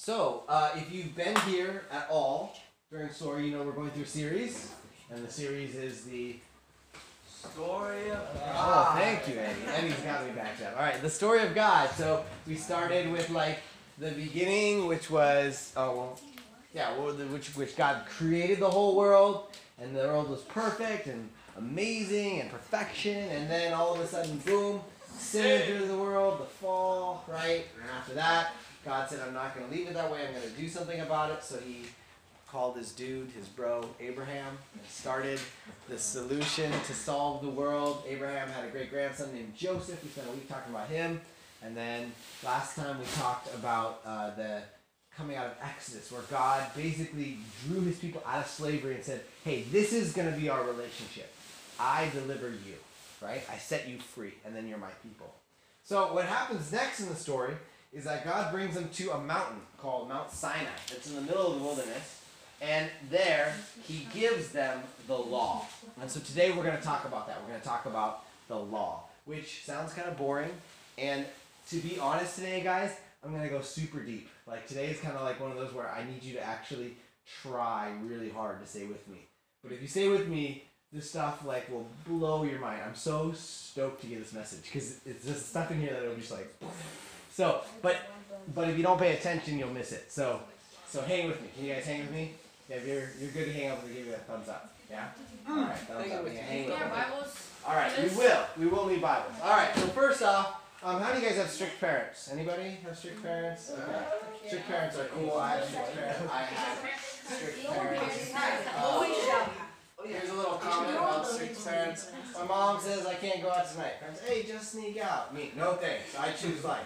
So, if you've been here at all during story, you know we're going through a series, and the series is the Story of God. Oh, thank you, Eddie. Eddie's got me backed up. All right, the story of God. So we started with like the beginning, which was which God created the whole world, and the world was perfect and amazing and perfection, and then all of a sudden, boom, sin entered the world, the fall, right? And after that, God said, I'm not going to leave it that way. I'm going to do something about it. So he called his dude, his bro, Abraham, and started the solution to solve the world. Abraham had a great-grandson named Joseph. We spent a week talking about him. And then last time we talked about the coming out of Exodus, where God basically drew his people out of slavery and said, hey, this is going to be our relationship. I deliver you, right? I set you free, and then you're my people. So what happens next in the story is that God brings them to a mountain called Mount Sinai. It's in the middle of the wilderness. And there, he gives them the law. And so today we're going to talk about that. We're going to talk about the law, which sounds kind of boring. And to be honest today, guys, I'm going to go super deep. Like today is kind of like one of those where I need you to actually try really hard to stay with me. But if you stay with me, this stuff like will blow your mind. I'm so stoked to get this message because it's just stuff in here that will just like... So, but if you don't pay attention, you'll miss it. So hang with me. Can you guys hang with me? Yeah, if you're good to hang out, we'll give you a thumbs up. Yeah? All right, thumbs up. Yeah, hang with me. Bibles? All right, we will need Bibles. All right, so first off, how do you guys have strict parents? Anybody have strict parents? Okay. Strict parents are cool. I have strict parents. I have strict parents. Here's a little comment about strict parents. My mom says I can't go out tonight. Parents, hey, just sneak out. Me, no thanks. I choose life.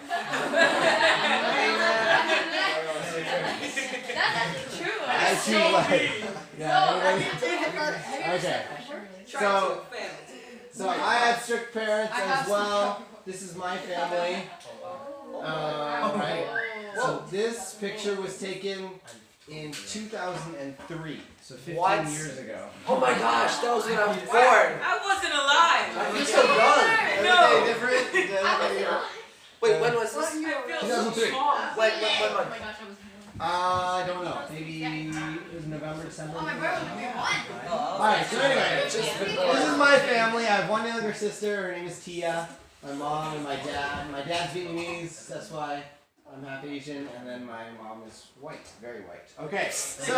That's actually true. I choose life. Yeah. Okay. So I have strict parents as well. This is my family. Right. So this picture was taken in 2003, so 15 years ago. Oh my gosh, that was when I was born. I wasn't alive. You're so young. No. Different? Wait, when was this? I feel 2003. so small. When Oh month? my gosh, I was... I don't know. Maybe it was November, December. Oh, my brother was born. Alright, so anyway, this is my family. I have one younger sister. Her name is Tia. My mom and my dad. My dad's Vietnamese. That's why I'm half Asian. And then my mom is white. Very white. Okay, so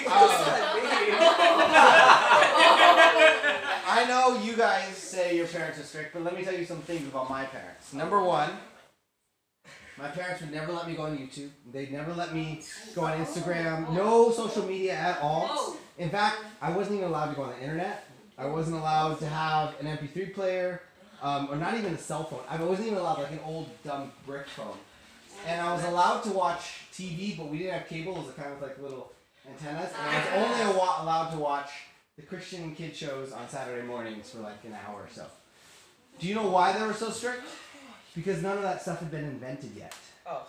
I know you guys say your parents are strict, but let me tell you some things about my parents. Number one, my parents would never let me go on YouTube. They'd never let me go on Instagram. No social media at all. In fact, I wasn't even allowed to go on the internet. I wasn't allowed to have an MP3 player, or not even a cell phone. I wasn't even allowed like an old dumb brick phone. And I was allowed to watch TV, but we didn't have cable. It was kind of like little antennas. And I was only allowed to watch the Christian kid shows on Saturday mornings for like an hour or so. Do you know why they were so strict? Because none of that stuff had been invented yet. Oh,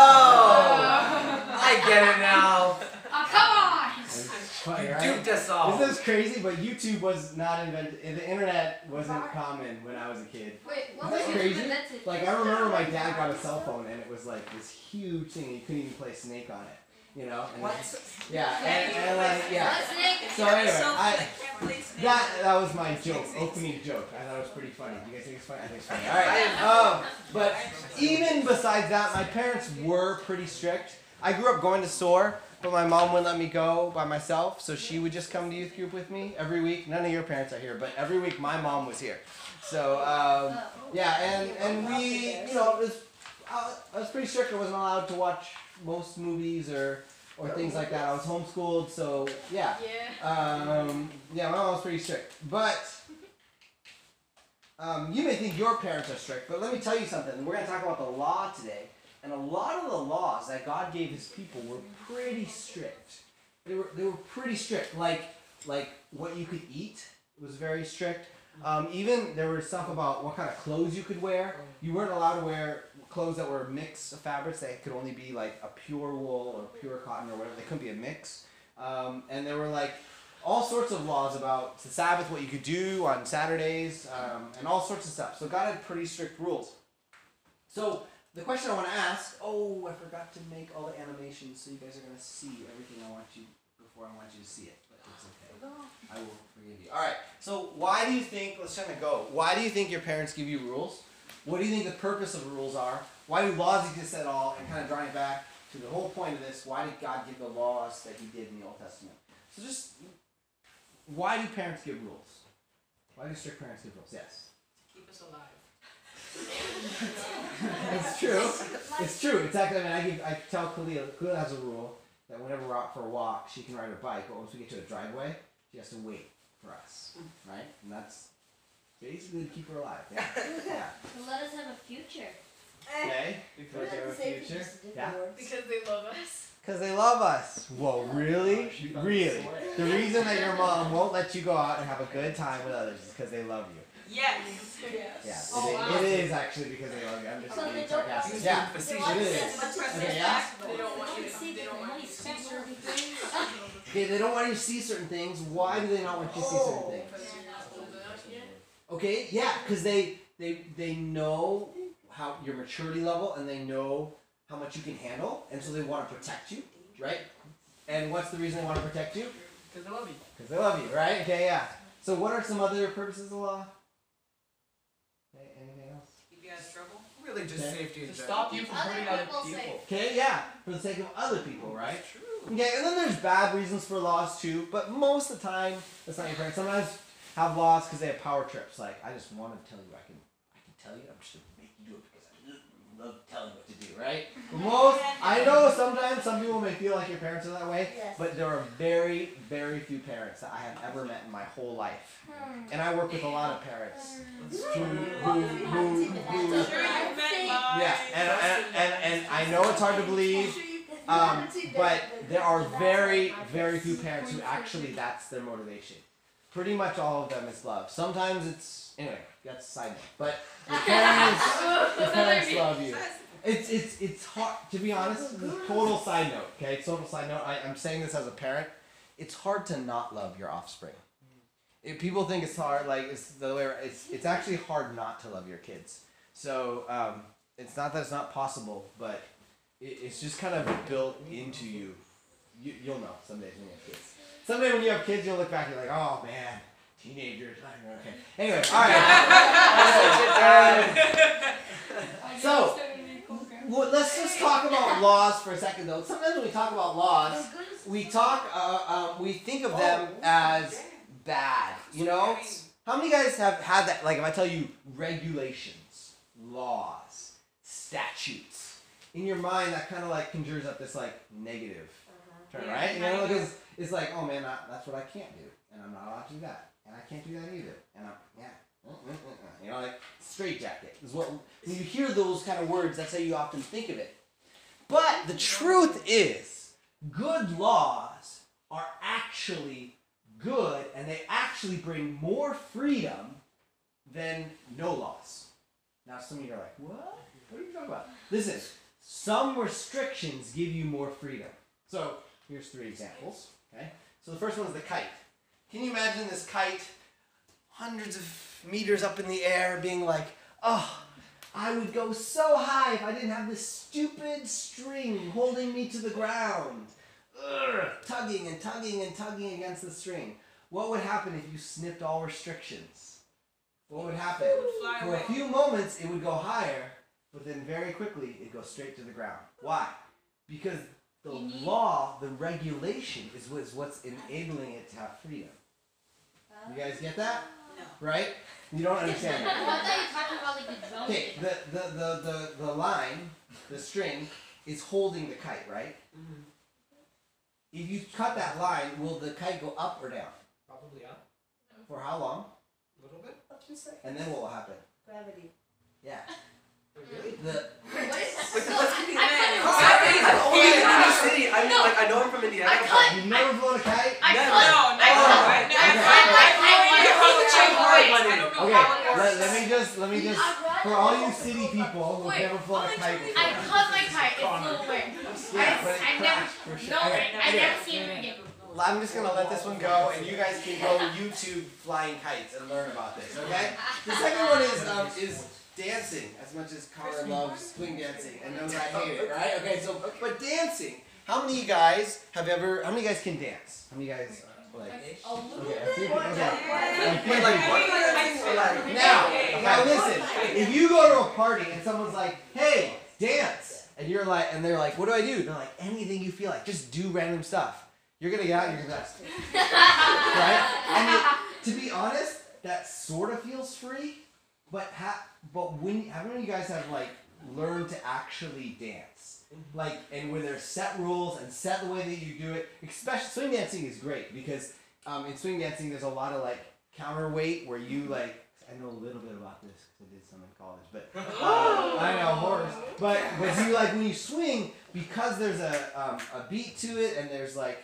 I get it now. Oh, come on! It's funny, You right? duped us all. Isn't this crazy? But YouTube was not invented. The internet wasn't common when I was a kid. Wait, what Isn't was that YouTube crazy? invented? Like I remember my dad got a cell phone and it was like this huge thing. You couldn't even play Snake on it. You know? And What? Yeah, and like yeah. Snake. So anyway, that was my joke, opening joke. I thought it was pretty funny. Do you guys think it's funny? I think it's funny. All right. But even besides that, my parents were pretty strict. I grew up going to SOAR, but my mom wouldn't let me go by myself, so she would just come to youth group with me every week. None of your parents are here, but every week my mom was here. So yeah, and we, you know, I was pretty strict. I wasn't allowed to watch most movies or things like that. I was homeschooled, so yeah. Yeah, my mom was pretty strict. But you may think your parents are strict, but let me tell you something. We're going to talk about the law today. And a lot of the laws that God gave his people were pretty strict. They were pretty strict. Like what you could eat was very strict. Even there was stuff about what kind of clothes you could wear. You weren't allowed to wear clothes that were a mix of fabrics. They could only be like a pure wool or pure cotton or whatever. They couldn't be a mix. And there were like all sorts of laws about the Sabbath, what you could do on Saturdays, and all sorts of stuff. So God had pretty strict rules. So the question I want to ask. Oh, I forgot to make all the animations, so you guys are gonna see everything I want you before I want you to see it. But it's okay. I will forgive you. All right. So why do you think? Let's kind of go. Why do you think your parents give you rules? What do you think the purpose of rules are? Why do laws exist at all? And kind of drawing it back to the whole point of this, why did God give the laws that He did in the Old Testament? So just, why do parents give rules? Why do strict parents give rules? Yes. Keep us alive. It's true. It's true. It's actually, I mean, I tell Khalil has a rule that whenever we're out for a walk, she can ride her bike, but once we get to a driveway, she has to wait for us, right? And that's basically to keep her alive. Yeah. Yeah. To let us have a future. Okay. Because they have a future. Yeah. Because they love us. Because they love us. Whoa, really? Really? The reason that your mom won't let you go out and have a good time with others is because they love you. Yes. Yes. Yeah, it is actually because they love you. I'm just So being they don't sarcastic. want Yeah, Facetious. it is. Okay, yeah? They don't want you to see certain things. Okay, they don't want you to see certain things. Why do they not want you to see certain things? Because you're not old enough yet. Okay, yeah, because they know how your maturity level and they know how much you can handle, and so they want to protect you, right? And what's the reason they want to protect you? Because I love you. Because they love you, right? Okay, yeah. So what are some other purposes of the law? Okay, anything else? Keep you out of trouble. Really just Okay. safety in To general. stop you from Other hurting other people people. say- Okay, yeah, for the sake of other people, right? True. Okay, and then there's bad reasons for laws too, but most of the time, that's not your parents. Sometimes have laws because they have power trips. Like, I just want to tell you, I can tell you, I'm just going to make you do it because I love telling you what to do, right? But most, I know sometimes some people may feel like your parents are that way, Yes. but there are very, very few parents that I have ever met in my whole life. And I work with a lot of parents who Sure, you met mine. yeah, and I know it's hard to believe, but there are very, very few parents who actually that's their motivation. Pretty much all of them is love. Sometimes it's anyway, that's a side note. But the parents love you. It's hard to be honest. It's a total side note. Okay, total side note. I'm saying this as a parent. It's hard to not love your offspring. If people think it's hard, like it's the way. It's actually hard not to love your kids. So it's not that it's not possible, but it's just kind of built into you. You'll know someday when you have kids. Someday when you have kids, you'll look back and you're like, oh man, teenagers. Okay. Anyway, all right. So, well, let's just talk about laws for a second, though. Sometimes when we talk about laws, we think of them as bad. You know, how many guys have had that? Like, if I tell you regulations, laws, statutes, in your mind that kind of like conjures up this like negative turn, right? You know, because it's like, oh man, that's what I can't do, and I'm not allowed to do that, and I can't do that either, and you know, like straitjacket is what when you hear those kind of words, that's how you often think of it. But the truth is, good laws are actually good, and they actually bring more freedom than no laws. Now some of you are like, what? What are you talking about? Listen, some restrictions give you more freedom. So here's 3 examples. Okay. So the first one is the kite. Can you imagine this kite, hundreds of meters up in the air, being like, oh, I would go so high if I didn't have this stupid string holding me to the ground. Ugh, tugging and tugging and tugging against the string. What would happen if you snipped all restrictions? What would happen? It would fly For away. a few moments, it would go higher, but then very quickly, it goes straight to the ground. Why? Because the law, the regulation, is what's enabling it to have freedom. You guys get that? No. Right? You don't understand I that. thought you were talking about like the drone. Okay, the line, the string, is holding the kite, right? Mhm. If you cut that line, will the kite go up or down? Probably up For how long? a little bit. And then what will happen? Gravity. Yeah. Really? The What is that? Let's give me a I name. couldn't- I've only been in the city. I mean, No. like, I know him from Indiana. I cut- you've never flown a kite? I Never. cut. No, never. Oh, I okay. don't know Okay, how it works. let me just for all you city people who've Wait, never flown a kite before. I cut my kite. It flew away. Yeah, but it I never. crashed for sure. No, Okay, I anyway. never seen it again. I'm just gonna let this one go, and you guys can go YouTube flying kites and learn about this. Okay. The second one is dancing as much as Connor loves swing dancing and knows I hate it, right? Okay, so but dancing. How many of you guys can dance? How many guys like? Okay, a few people. Okay. Wait, like what kind of thing? Or like Now listen. If you go to a party and someone's like, "Hey, dance," and you're like, and they're like, "What do I do?" They're like, "Anything you feel like. Just do random stuff." You're gonna get out. You're gonna be like, right? And to be honest, that sort of feels free, but how many of you guys have like learned to actually dance? Like, and when there's set rules and set the way that you do it, especially swing dancing is great because in swing dancing there's a lot of like counterweight where you like. I know a little bit about this because I did some in college, but I know horrors. But you like when you swing because there's a beat to it and there's like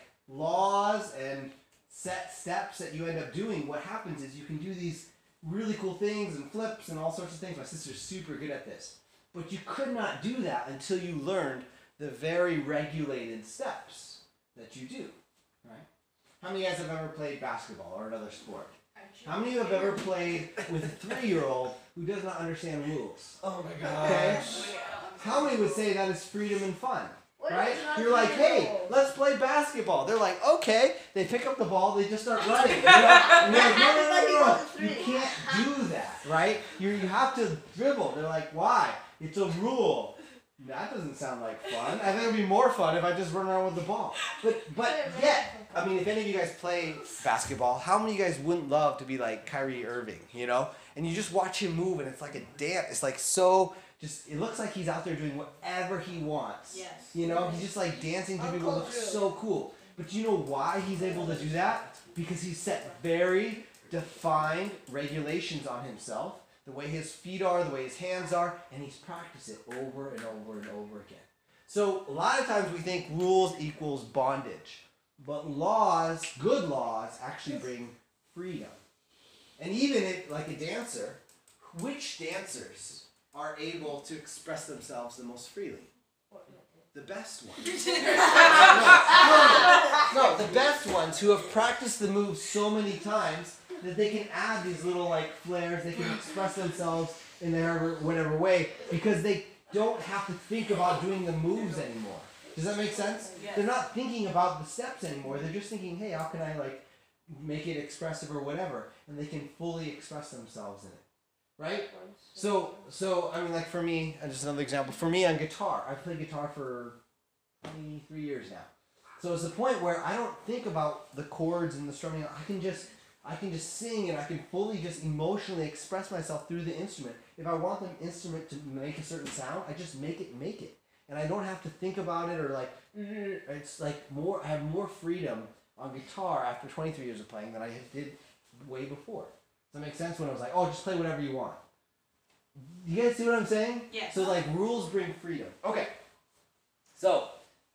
laws and set steps that you end up doing. What happens is you can do these really cool things and flips and all sorts of things. My sister's super good at this. But you could not do that until you learned the very regulated steps that you do, right? How many of you guys have ever played basketball or another sport? How many of you have ever played with a 3-year-old who does not understand rules? oh my gosh. Okay? How many would say that is freedom and fun? Right? You're like, hey, let's play basketball. They're like, okay. They pick up the ball, they just start running. And you're like, no. You can't do that, right? You have to dribble. They're like, why? It's a rule. That doesn't sound like fun. I think it would be more fun if I just run around with the ball. But yet, I mean, if any of you guys play basketball, how many of you guys wouldn't love to be like Kyrie Irving, you know? And you just watch him move and it's like a dance. It's like so, it looks like he's out there doing whatever he wants. Yes. You know, he's just like dancing to people. It looks so cool. But do you know why he's able to do that? Because he's set very defined regulations on himself. The way his feet are, the way his hands are, and he's practiced it over and over and over again. So a lot of times we think rules equals bondage, but laws, good laws, actually bring freedom. And even if, like a dancer, which dancers are able to express themselves the most freely? The best ones. No, the best ones who have practiced the moves so many times that they can add these little like flares, they can express themselves in their whatever way because they don't have to think about doing the moves anymore. Does that make sense? Yes. They're not thinking about the steps anymore. They're just thinking, hey, how can I like make it expressive or whatever? And they can fully express themselves in it. Right? So I mean, like for me, and just another example, for me on guitar, I've played guitar for 23 years now. So it's the point where I don't think about the chords and the strumming. I can just sing and I can fully just emotionally express myself through the instrument. If I want the instrument to make a certain sound, I just make it. And I don't have to think about it or like, it's like more, I have more freedom on guitar after 23 years of playing than I did way before. Does that make sense? When I was like, oh, just play whatever you want. You guys see what I'm saying? Yes. So like rules bring freedom. Okay. So,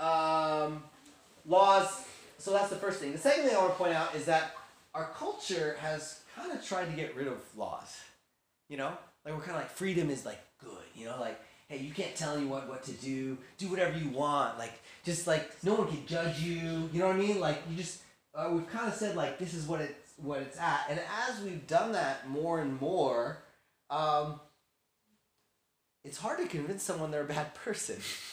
laws, so that's the first thing. The second thing I want to point out is that our culture has kind of tried to get rid of laws. You know? Like we're kind of like freedom is like good, you know? Like, hey, you can't tell anyone what to do. Do whatever you want. Like, just like no one can judge you. You know what I mean? Like you just, we've kind of said like this is what it's at. And as we've done that more and more, it's hard to convince someone they're a bad person.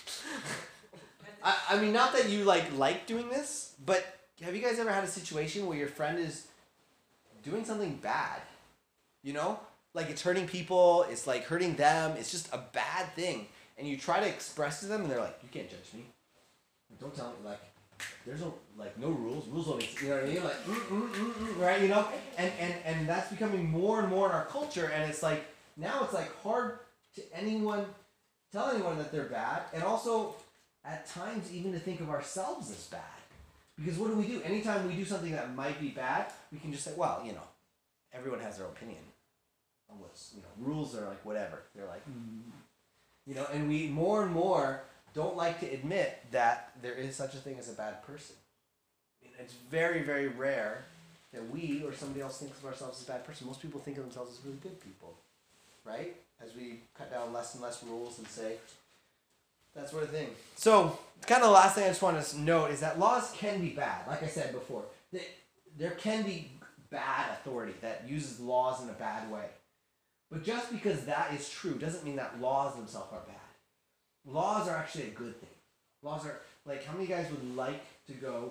I mean, not that you like doing this, but have you guys ever had a situation where your friend is doing something bad? You know? Like it's hurting people, it's like hurting them, it's just a bad thing. And you try to express to them and they're like, you can't judge me. Don't tell me, like, there's no rules. Rules don't exist, you know what I mean? Like, right, you know? And that's becoming more and more in our culture, and it's like, now it's like hard to tell anyone that they're bad, and also at times even to think of ourselves as bad. Because what do? Anytime we do something that might be bad, we can just say, well, you know, everyone has their opinion on what's, you know, rules are like whatever. They're like, you know, and we more and more don't like to admit that there is such a thing as a bad person. It's very, very rare that we or somebody else thinks of ourselves as a bad person. Most people think of themselves as really good people, right? As we cut down less and less rules and say that sort of thing. So, kind of the last thing I just want to note is that laws can be bad. Like I said before, there can be bad authority that uses laws in a bad way. But just because that is true doesn't mean that laws themselves are bad. Laws are actually a good thing. Laws are, like, how many of you guys would like to go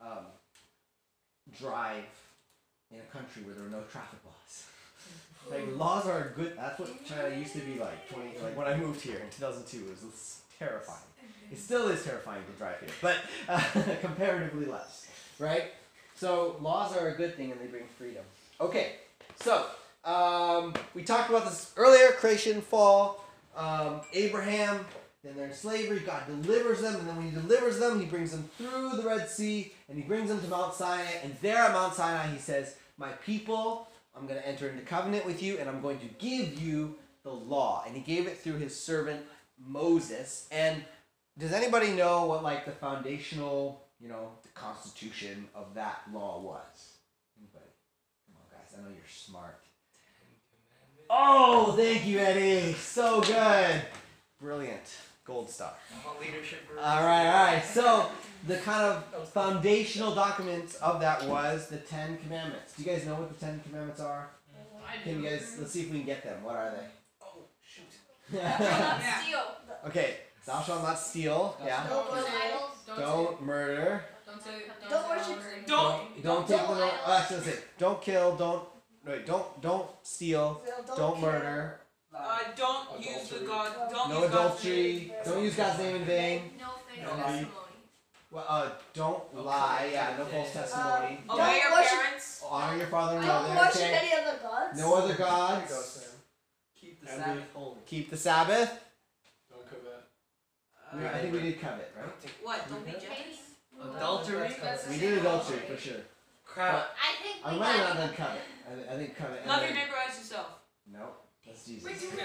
drive in a country where there are no traffic laws? Like, laws are good. That's what China used to be like when I moved here in 2002. It was terrifying. It still is terrifying to drive here, but comparatively less, right? So laws are a good thing and they bring freedom. Okay, so we talked about this earlier, creation, fall, Abraham, then they're in slavery, God delivers them, and then when he delivers them, he brings them through the Red Sea, and he brings them to Mount Sinai, and there at Mount Sinai he says, my people, I'm going to enter into covenant with you, and I'm going to give you the law. And he gave it through his servant Moses. And does anybody know what, like, the foundational, the constitution of that law was? Anybody? Come on, guys. I know you're smart. Oh, thank you, Eddie. So good. Brilliant. Gold star. Leadership. All right. So the kind of foundational documents of that was the 10 Commandments. Do you guys know what the 10 Commandments are? Can you guys, let's see if we can get them. What are they? Oh, shoot. Steal. Okay. Thou shalt not steal. Yeah. Don't kill idols. Don't murder. Don't worship. Don't take the. That's it. Don't kill. Don't steal. Don't murder. Don't use the God. Don't No use God's adultery. name. Don't use God's name in vain. No fake No testimony. Well, don't lie. Yeah. No false testimony. Obey your worship- parents. Honor your father and Don't mother. worship Okay. any other gods. No other There you go, gods. Sam. Keep the And Sabbath holy. Keep the Sabbath. Don't covet. I think we did covet, right? What? Don't be jealous. Adultery? We did adultery for sure. Crap. I think I we might got not done covet. I think covet. Love your neighbor as yourself. No, that's Jesus. Wait, do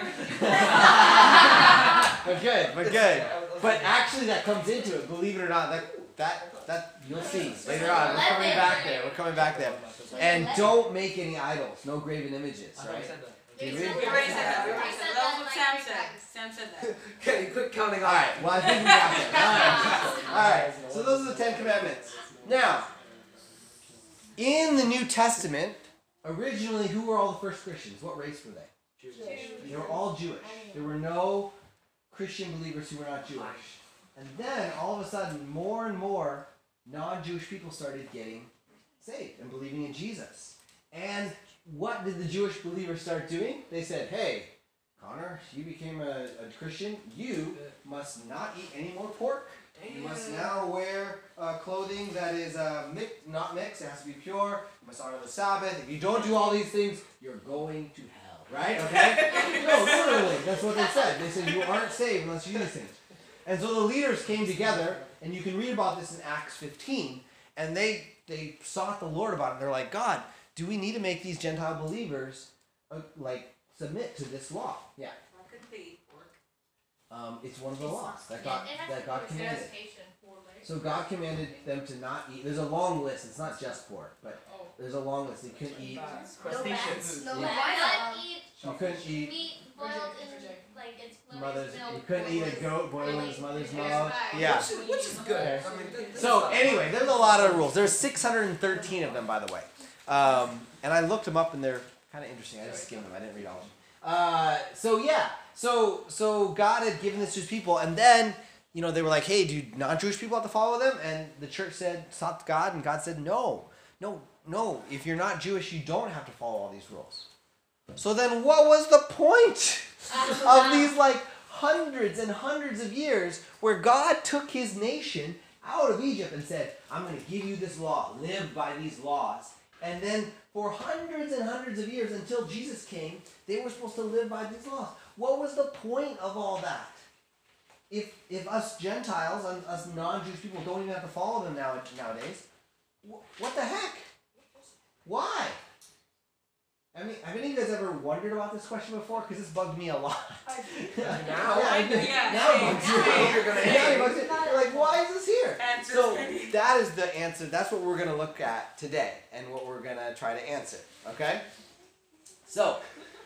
But good. But actually, that comes into it. Believe it or not, that you'll see later on. We're coming back there. And don't make any idols. No graven images, I already right? said that. Did We we? already said that. We I already said said that. that That was what Sam like said. 3 Sam said that. Okay, quit counting All right. Well, I think we got there. All right. So those are the 10 Commandments. Now, in the New Testament, originally, who were all the first Christians? What race were they? They were all Jewish. There were no Christian believers who were not Jewish. And then, all of a sudden, more and more non-Jewish people started getting saved and believing in Jesus. And what did the Jewish believers start doing? They said, hey, Connor, you became a Christian. You must not eat any more pork. You must now wear clothing that is not mixed. It has to be pure. You must honor the Sabbath. If you don't do all these things, you're going to hell. Right? Okay? No, literally. That's what they said. They said you aren't saved unless you do these things. And so the leaders came together, and you can read about this in Acts 15, and they sought the Lord about it. They're like, God, do we need to make these Gentile believers submit to this law? Yeah. How could they eat pork? It's one of the laws that God commanded. So God commanded them to not eat. There's a long list. It's not just pork, but there's a long list. They couldn't eat. No Crustaceans. bats. No Yeah. bats. Why not eat You couldn't eat meat boiled in like its mother's. milk? You couldn't eat a goat boiled in its mother's mouth. Which Yeah. Which is good. Okay. I mean, that's So not- anyway, there's a lot of rules. There's 613 of them, by the way. And I looked them up, and they're kind of interesting. I just skimmed them. I didn't read all of them. So God had given this to his people, and then they were like, "Hey, do non-Jewish people have to follow them?" And the church sought God, and God said, "No. If you're not Jewish, you don't have to follow all these rules." So then, what was the point of these hundreds and hundreds of years where God took his nation out of Egypt and said, "I'm going to give you this law. Live by these laws." And then for hundreds and hundreds of years until Jesus came, they were supposed to live by these laws. What was the point of all that? If us Gentiles, us non-Jewish people don't even have to follow them nowadays, what the heck? Why? I mean, have any of you guys ever wondered about this question before? Because this bugged me a lot. Now? Now it bugs you. Now you're gonna Now it bugs you. You're like, why is this here? Answers. So that is the answer. That's what we're going to look at today and what we're going to try to answer. Okay? So,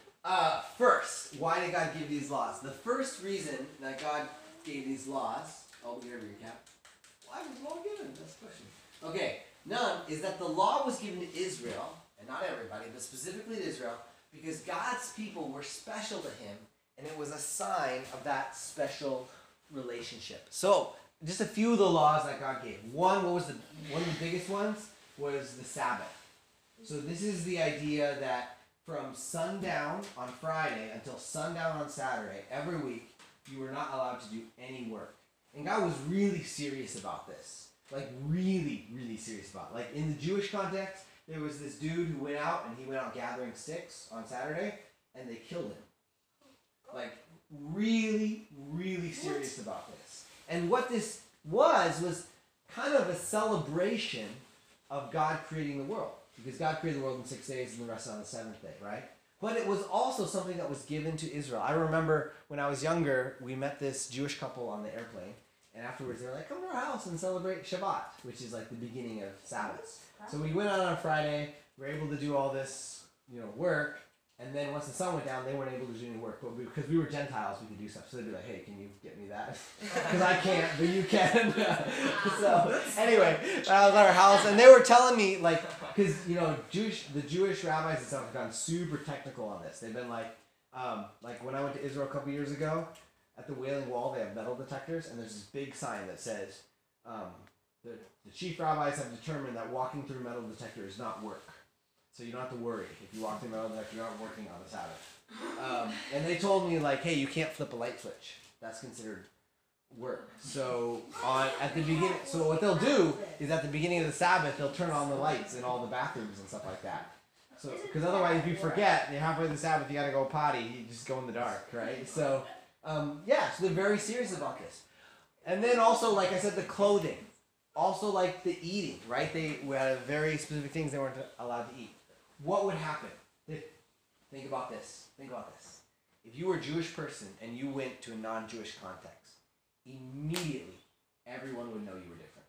first, why did God give these laws? The first reason that God gave these laws, we're going to recap. Why was the law given? That's the question. Okay, none is that the law was given to Israel, and not everybody, but specifically to Israel, because God's people were special to him, and it was a sign of that special relationship. So, just a few of the laws that God gave. One of the biggest ones was the Sabbath. So this is the idea that from sundown on Friday until sundown on Saturday, every week, you were not allowed to do any work. And God was really serious about this. Like, really, really serious about it. Like, in the Jewish context, there was this dude who went out, and he went out gathering sticks on Saturday, and they killed him. Like, really, really serious about this. And what this was kind of a celebration of God creating the world. Because God created the world in 6 days and the rest on the seventh day, right? But it was also something that was given to Israel. I remember when I was younger, we met this Jewish couple on the airplane. And afterwards, they were like, come to our house and celebrate Shabbat, which is like the beginning of Sabbath. So we went out on Friday. We were able to do all this, work. And then once the sun went down, they weren't able to do any work. But because we were Gentiles, we could do stuff. So they'd be like, hey, can you get me that? Because I can't, but you can. So anyway, I was at our house. And they were telling me, like, because, the Jewish rabbis and stuff have gotten super technical on this. They've been like when I went to Israel a couple years ago, at the Wailing Wall, they have metal detectors. And there's this big sign that says, the chief rabbis have determined that walking through a metal detector is not work. So you don't have to worry if you walk through a metal detector, you're not working on the Sabbath. And they told me, like, hey, you can't flip a light switch. That's considered work. So at the beginning, so what they'll do is at the beginning of the Sabbath, they'll turn on the lights in all the bathrooms and stuff like that. So because otherwise, if you forget, and you're halfway through the Sabbath, you got to go potty. You just go in the dark, right? So so they're very serious about this. And then also, like I said, the clothing. Also, like the eating, right? They had very specific things they weren't allowed to eat. What would happen? Think about this. If you were a Jewish person and you went to a non-Jewish context, immediately everyone would know you were different.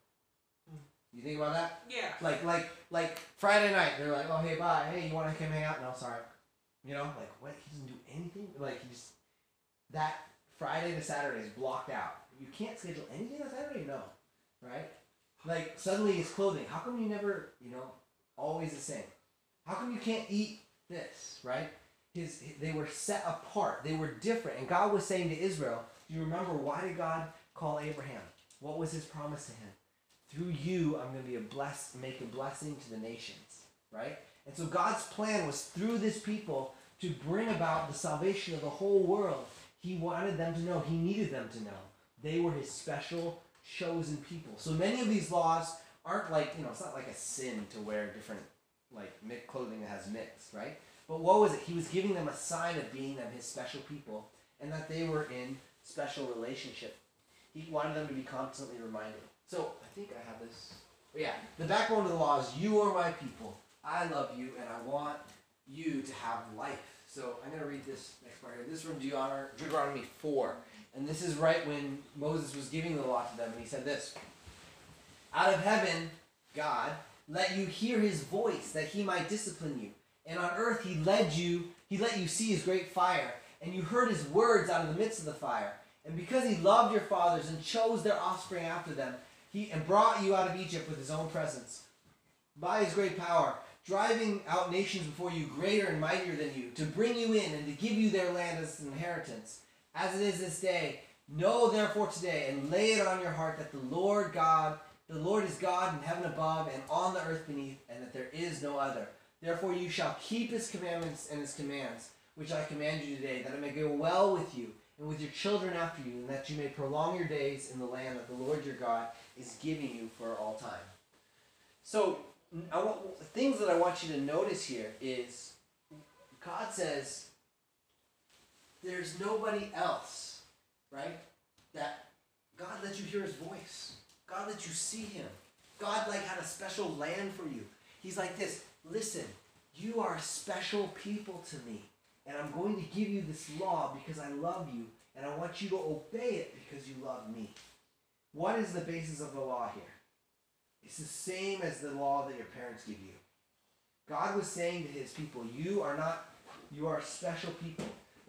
You think about that? Yeah. Like Friday night, they're like, oh, hey, bye. Hey, you want to come hang out? No, sorry. Like, what? He doesn't do anything? Like, that Friday to Saturday is blocked out. You can't schedule anything on Saturday? No. Right? Like, suddenly his clothing. How come you never, always the same? How come you can't eat this, right? They were set apart. They were different. And God was saying to Israel, do you remember why did God call Abraham? What was his promise to him? Through you, I'm going to be make a blessing to the nations, right? And so God's plan was through this people to bring about the salvation of the whole world. He wanted them to know. He needed them to know. They were his special, chosen people. So many of these laws aren't like, it's not like a sin to wear different clothing that has mix, right? But what was it? He was giving them a sign of being them his special people and that they were in special relationship. He wanted them to be constantly reminded. So I think I have this. But yeah, the backbone of the law is you are my people. I love you and I want you to have life. So I'm going to read this next part here. This is from Deuteronomy 4. And this is right when Moses was giving the law to them. And he said this. Out of heaven, God, let you hear his voice that he might discipline you. And on earth he let you see his great fire. And you heard his words out of the midst of the fire. And because he loved your fathers and chose their offspring after them, and brought you out of Egypt with his own presence, by his great power, driving out nations before you greater and mightier than you, to bring you in and to give you their land as an inheritance, as it is this day. Know therefore today and lay it on your heart that the Lord is God in heaven above and on the earth beneath, and that there is no other. Therefore you shall keep his commandments and his commands, which I command you today, that it may go well with you and with your children after you, and that you may prolong your days in the land that the Lord your God is giving you for all time. So, things that I want you to notice here is God says there's nobody else, right? That God let you hear his voice. God let you see him. God had a special land for you. He's like this, listen, you are a special people to me. And I'm going to give you this law because I love you. And I want you to obey it because you love me. What is the basis of the law here? It's the same as the law that your parents give you. God was saying to his people, you are special people.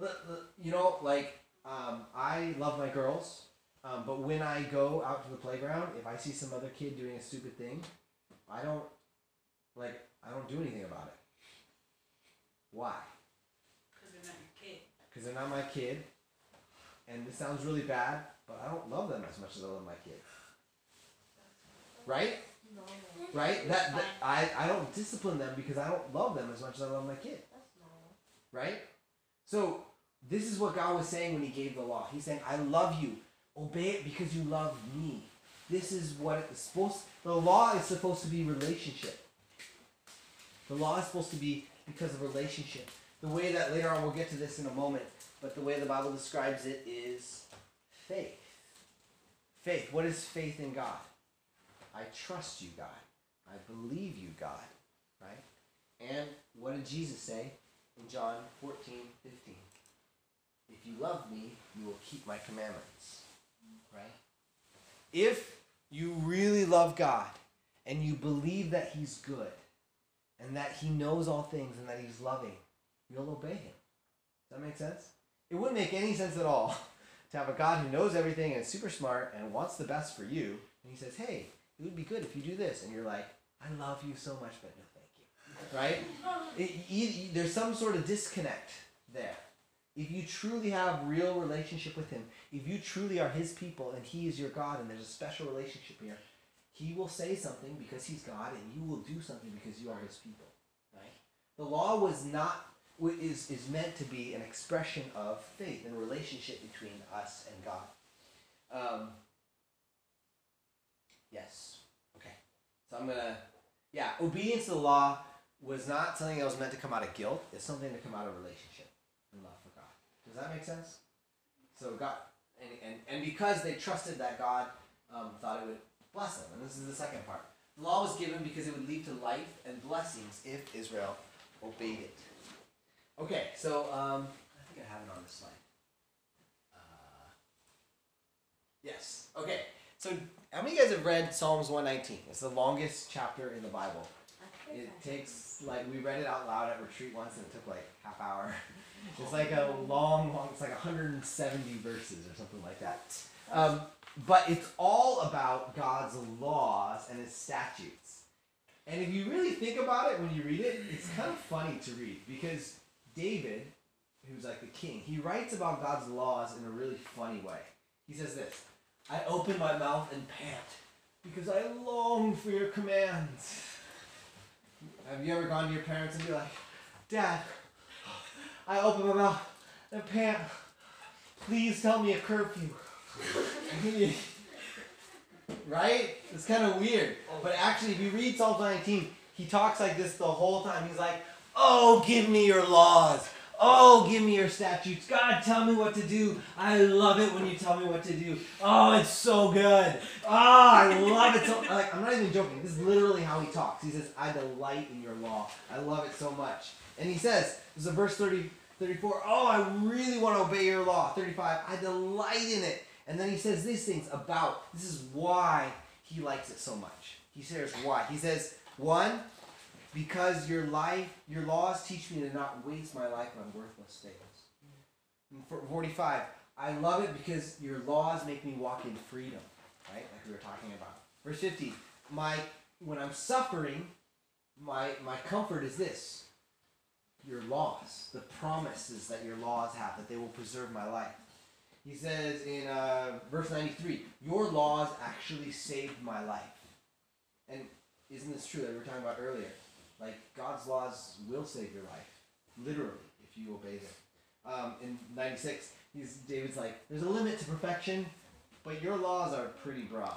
I love my girls, but when I go out to the playground, if I see some other kid doing a stupid thing, I don't do anything about it. Why? because they're not my kid. And this sounds really bad, but I don't love them as much as I love my kid. Right? No. Right? That I don't discipline them because I don't love them as much as I love my kid. That's normal. Right? So this is what God was saying when he gave the law. He's saying, I love you. Obey it because you love me. This is what it's supposed to, the law is supposed to be relationship. The law is supposed to be because of relationship. The way that later on, we'll get to this in a moment, but the way the Bible describes it is faith. Faith. What is faith in God? I trust you, God. I believe you, God. Right? And what did Jesus say in John 14:15? If you love me, you will keep my commandments. Right? If you really love God and you believe that he's good and that he knows all things and that he's loving, you'll obey him. Does that make sense? It wouldn't make any sense at all to have a God who knows everything and is super smart and wants the best for you, and he says, hey, it would be good if you do this. And you're like, I love you so much, but no thank you. Right? There's some sort of disconnect there. If you truly have real relationship with him, if you truly are his people and he is your God and there's a special relationship here, he will say something because he's God and you will do something because you are his people. Right? The law is meant to be an expression of faith and relationship between us and God. Yes. Okay. So I'm going to, obedience to the law was not something that was meant to come out of guilt. It's something to come out of relationship and love for God. Does that make sense? So God, and because they trusted that God thought it would bless them. And this is the second part. The law was given because it would lead to life and blessings if Israel obeyed it. Okay, so I think I have it on the slide. Yes. Okay. So how many of you guys have read Psalms 119? It's the longest chapter in the Bible. It takes, we read it out loud at retreat once and it took half hour. It's like a long, it's like 170 verses or something like that. But it's all about God's laws and his statutes. And if you really think about it when you read it, it's kind of funny to read because David, who's like the king, he writes about God's laws in a really funny way. He says this, I open my mouth and pant because I long for your commands. Have you ever gone to your parents and be like, Dad, I open my mouth and pant. Please tell me a curfew. Right? It's kind of weird. But actually, if you read Psalm 19, he talks like this the whole time. He's like, oh, give me your laws. Oh, give me your statutes. God, tell me what to do. I love it when you tell me what to do. Oh, it's so good. Oh, I love it so I'm not even joking. This is literally how he talks. He says, I delight in your law. I love it so much. And he says, this is verse 34, oh, I really want to obey your law. 35, I delight in it. And then he says these things about, this is why he likes it so much. He says why. He says, 1, because your laws teach me to not waste my life on worthless things. And 45, I love it because your laws make me walk in freedom, right? Like we were talking about. Verse 50, when I'm suffering, my comfort is this. Your laws, the promises that your laws have, that they will preserve my life. He says in verse 93, your laws actually saved my life. And isn't this true that we were talking about earlier? God's laws will save your life, literally, if you obey them. In 96, David's like, there's a limit to perfection, but your laws are pretty broad.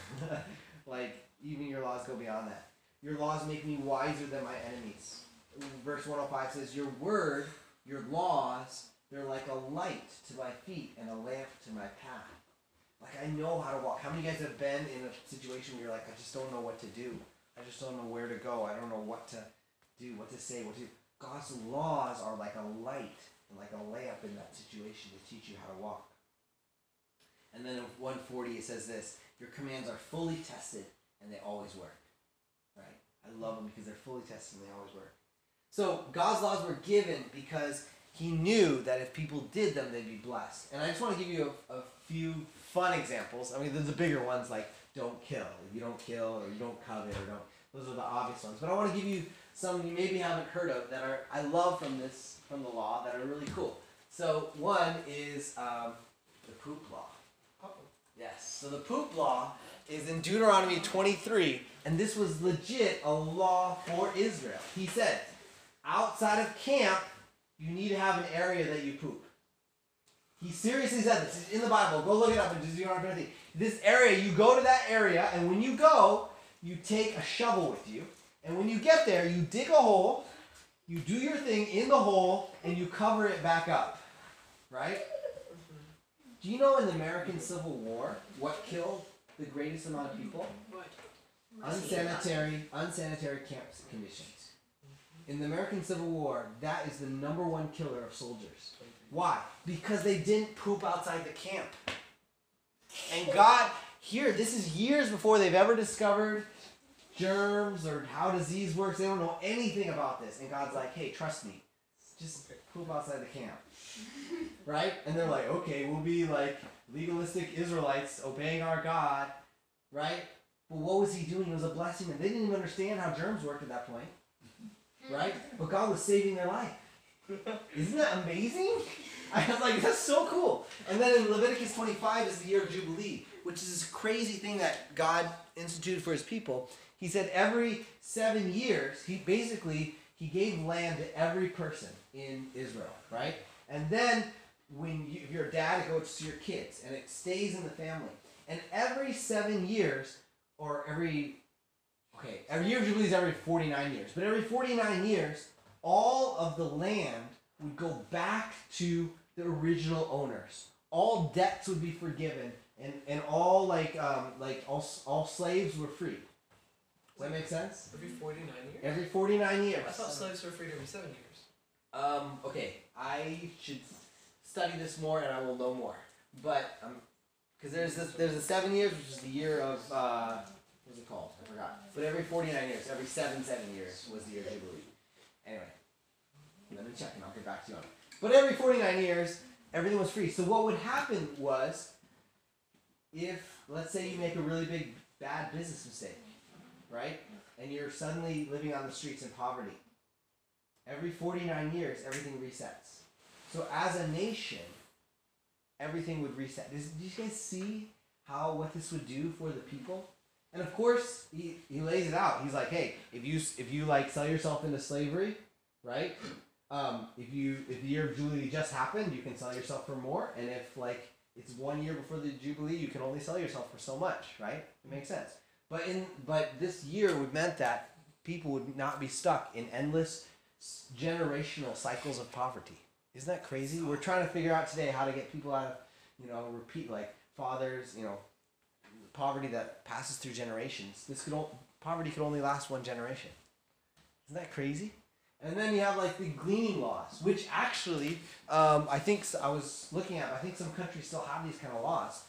Even your laws go beyond that. Your laws make me wiser than my enemies. Verse 105 says, your word, your laws, they're like a light to my feet and a lamp to my path. I know how to walk. How many of you guys have been in a situation where you're like, I just don't know what to do. I just don't know where to go. I don't know what to do, what to say, what to do. God's laws are like a light and like a lamp in that situation to teach you how to walk. And then in 140 it says this, your commands are fully tested and they always work. Right? I love them because they're fully tested and they always work. So God's laws were given because he knew that if people did them, they'd be blessed. And I just want to give you a few fun examples. I mean, there's the bigger ones like don't kill. If you don't kill or you don't covet or don't. Those are the obvious ones. But I want to give you some you maybe haven't heard of that I love from the law that are really cool. So one is the poop law. Yes. So the poop law is in Deuteronomy 23, and this was legit a law for Israel. He said, outside of camp, you need to have an area that you poop. He seriously said this. It's in the Bible. Go look it up in Deuteronomy 23. This area, you go to that area, and when you go, you take a shovel with you, and when you get there, you dig a hole, you do your thing in the hole, and you cover it back up. Right? Do you know in the American Civil War what killed the greatest amount of people? What? Unsanitary camp conditions. In the American Civil War, that is the number one killer of soldiers. Why? Because they didn't poop outside the camp. And God, here, this is years before they've ever discovered germs or how disease works. They don't know anything about this. And God's like, hey, trust me. Just poop outside the camp. Right? And they're like, okay, we'll be like legalistic Israelites obeying our God. Right? But what was he doing? It was a blessing. And they didn't even understand how germs worked at that point. Right? But God was saving their life. Isn't that amazing? I was like, that's so cool. And then in Leviticus 25 is the year of Jubilee, which is this crazy thing that God instituted for his people. He said every 7 years, he gave land to every person in Israel, right? And then if you're a dad, it goes to your kids, and it stays in the family. And every 7 years, or every year of Jubilee is every 49 years, but every 49 years, all of the land would go back to the original owners. All debts would be forgiven, and all all slaves were free. Does that make sense? Every 49 years? Every 49 years. I thought slaves were freed every 7 years. Okay, I should study this more and I will know more. But because there's the 7 years, which is the year of what's it called? I forgot. But every 49 years, every 7 years was the year of Jubilee. Anyway, let me check and I'll get back to you on it. But every 49 years, everything was free. So what would happen was, if let's say you make a really big bad business mistake, right? And you're suddenly living on the streets in poverty. Every 49 years, everything resets. So as a nation, everything would reset. Did you guys see what this would do for the people? And of course, he lays it out. He's like, hey, if you like sell yourself into slavery, right? If the year of Jubilee just happened, you can sell yourself for more. And if it's 1 year before the Jubilee, you can only sell yourself for so much, right? It makes sense. But this year would meant that people would not be stuck in endless generational cycles of poverty. Isn't that crazy? We're trying to figure out today how to get people out of, fathers, poverty that passes through generations. Poverty could only last one generation. Isn't that crazy? And then you have the gleaning laws, which actually, I think some countries still have these kind of laws.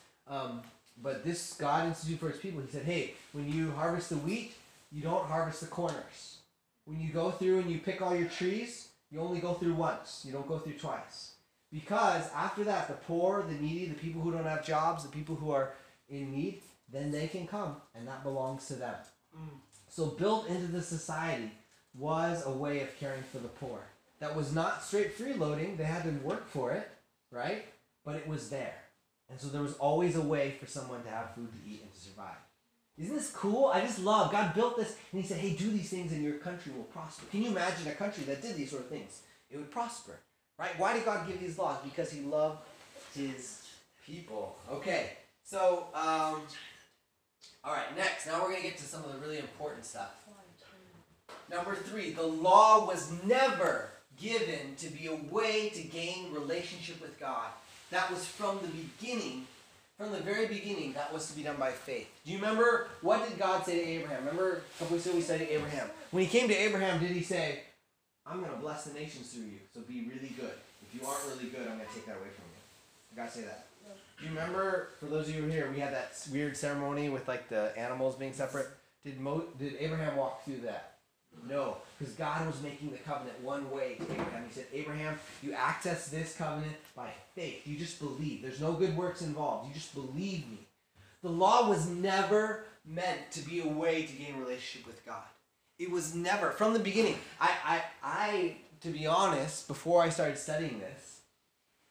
But this God instituted for his people. He said, hey, when you harvest the wheat, you don't harvest the corners. When you go through and you pick all your trees, you only go through once. You don't go through twice. Because after that, the poor, the needy, the people who don't have jobs, the people who are in need, then they can come, and that belongs to them. So built into the society was a way of caring for the poor. That was not straight freeloading. They had to work for it, right? But it was there. And so there was always a way for someone to have food to eat and to survive. Isn't this cool? I just love, God built this, and he said, hey, do these things and your country will prosper. Can you imagine a country that did these sort of things? It would prosper, right? Why did God give these laws? Because he loved his people. Okay, so, all right, next. Now we're going to get to some of the really important stuff. Number 3, the law was never given to be a way to gain relationship with God. That was from the beginning. From the very beginning, that was to be done by faith. Do you remember, what did God say to Abraham? Remember a couple weeks ago we studied Abraham. When he came to Abraham, did he say, I'm going to bless the nations through you, so be really good. If you aren't really good, I'm going to take that away from you. Did God say that? Do you remember, for those of you who were here, we had that weird ceremony with the animals being separate? Did Abraham walk through that? No, because God was making the covenant one way to Abraham. He said, Abraham, you access this covenant by faith. You just believe. There's no good works involved. You just believe me. The law was never meant to be a way to gain a relationship with God. It was never. From the beginning, I to be honest, before I started studying this,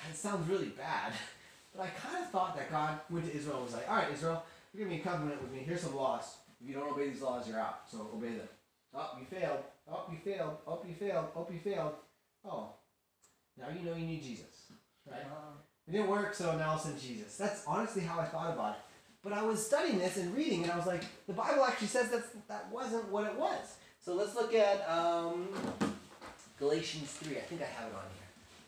it sounds really bad. But I kind of thought that God went to Israel and was like, all right, Israel, you're going to be in covenant with me. Here's some laws. If you don't obey these laws, you're out. So obey them. Oh, you failed. Oh, you failed. Oh, you failed. Oh, you failed. Oh, now you know you need Jesus. Right? It didn't work, so now I'll send Jesus. That's honestly how I thought about it. But I was studying this and reading, and I was like, the Bible actually says that wasn't what it was. So let's look at Galatians 3. I think I have it on here.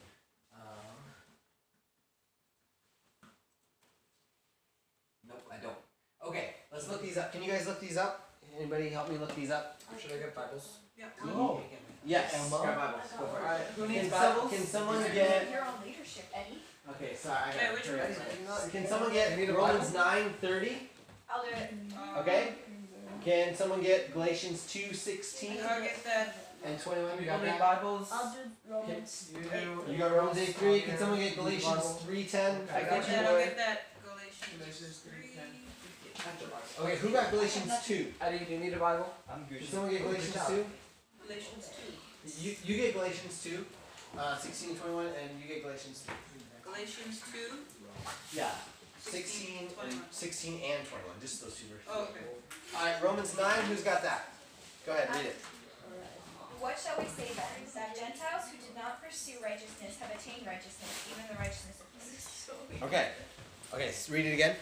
Nope, I don't. Okay, let's look these up. Can you guys look these up? Anybody help me look these up? Should I get Bibles? Yeah. Oh. Yes. Grab Bibles. Go for it. Alright, who Can, needs some, Bibles? can someone You're get... your own leadership, Eddie. Okay, sorry. I Okay, got which it. Can someone get Need a Romans 9:30? I'll do it. Okay. Can someone get Galatians 2:16 I'll get that. and 21? You You got need that? Bibles? I'll do Romans. You do. You got Romans 8:3. Can someone get Galatians 3:10? I I'll got get you, that. I'll boy. get that. Galatians Galatians 3. 3:10. Okay, who got Galatians 2? Eddie, do you need a Bible? I'm good. Can someone get Galatians 2? Galatians 2. You get Galatians 2, 16 and 21, and you get Galatians 3. Galatians 2. Yeah. 16 and 21. Just those two verses. Oh, okay. Alright, Romans 9, who's got that? Go ahead, read it. What shall we say then? That Gentiles who did not pursue righteousness have attained righteousness, even the righteousness of Christ. Okay. Okay, read it again.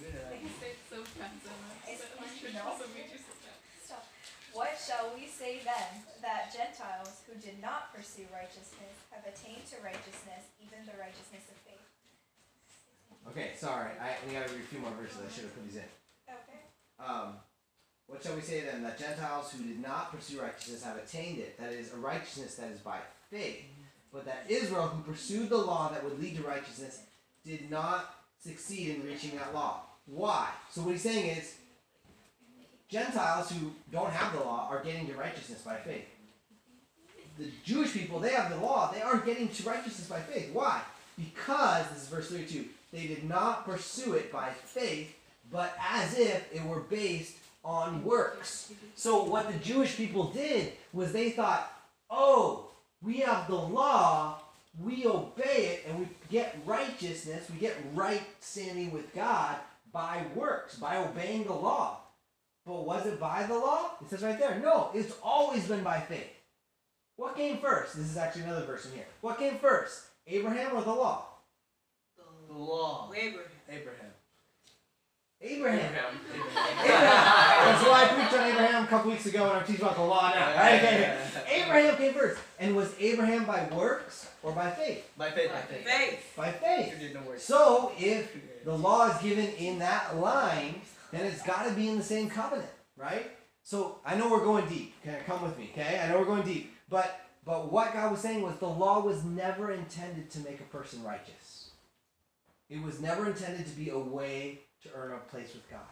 Stop. What shall we say then? That Gentiles who did not pursue righteousness have attained to righteousness, even the righteousness of faith. Okay, sorry. We gotta read a few more verses. I should have put these in. Okay. What shall we say then? That Gentiles who did not pursue righteousness have attained it. That is, a righteousness that is by faith. But that Israel, who pursued the law that would lead to righteousness, did not succeed in reaching that law. Why? So what he's saying is, Gentiles who don't have the law are getting to righteousness by faith. The Jewish people, they have the law. They aren't getting to righteousness by faith. Why? Because, this is verse 32, they did not pursue it by faith, but as if it were based on works. So what the Jewish people did was they thought, oh, we have the law, we obey it, and we get righteousness, we get right standing with God by works, by obeying the law. But was it by the law? It says right there, no, it's always been by faith. What came first? This is actually another verse in here. What came first? Abraham or the law? The law. Abraham. Abraham. Abraham. That's why I preached on Abraham a couple weeks ago and I'm teaching about the law now. Right? Okay. Abraham came first. And was Abraham by works or by faith? By faith. By faith. By faith. You did no work. So if the law is given in that line, then it's got to be in the same covenant, right? So I know we're going deep. Okay, come with me. Okay, I know we're going deep. But what God was saying was the law was never intended to make a person righteous. It was never intended to be a way to earn a place with God.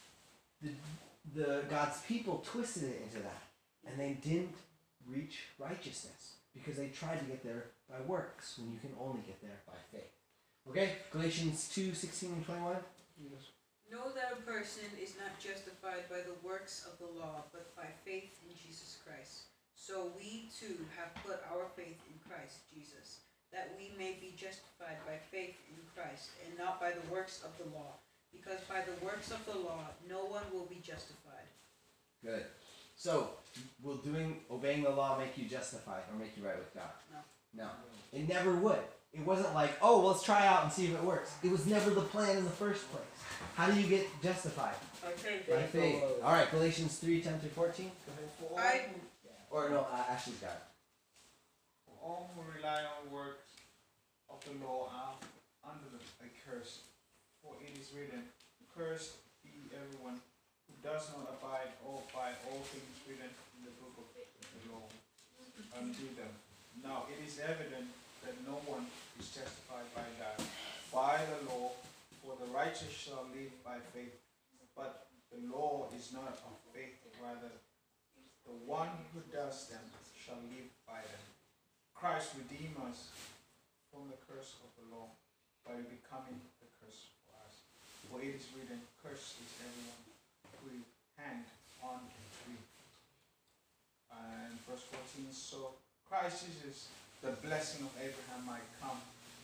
The God's people twisted it into that, and they didn't reach righteousness because they tried to get there by works when you can only get there by faith. Okay, Galatians 2:16 and 21. Know that a person is not justified by the works of the law, but by faith in Jesus Christ. So we too have put our faith in Christ Jesus, that we may be justified by faith in Christ, and not by the works of the law. Because by the works of the law, no one will be justified. Good. So, will obeying the law make you justified or make you right with God? No. It never would. It wasn't like, oh, well, let's try out and see if it works. It was never the plan in the first place. How do you get justified? By faith. By faith. All right, Galatians 3:10-14. Or no, Ashley's got it. All who rely on works of the law are under a curse. For it is written, cursed be everyone who does not abide by all things written in the book of the law, and do them. Now it is evident that no one is justified by God by the law, for the righteous shall live by faith. But the law is not of faith, rather the one who does them shall live by them. Christ redeemed us from the curse of the law by becoming the curse for us. For it is written, cursed is everyone who is hanged on a tree. And verse 14, so Christ Jesus, the blessing of Abraham, might come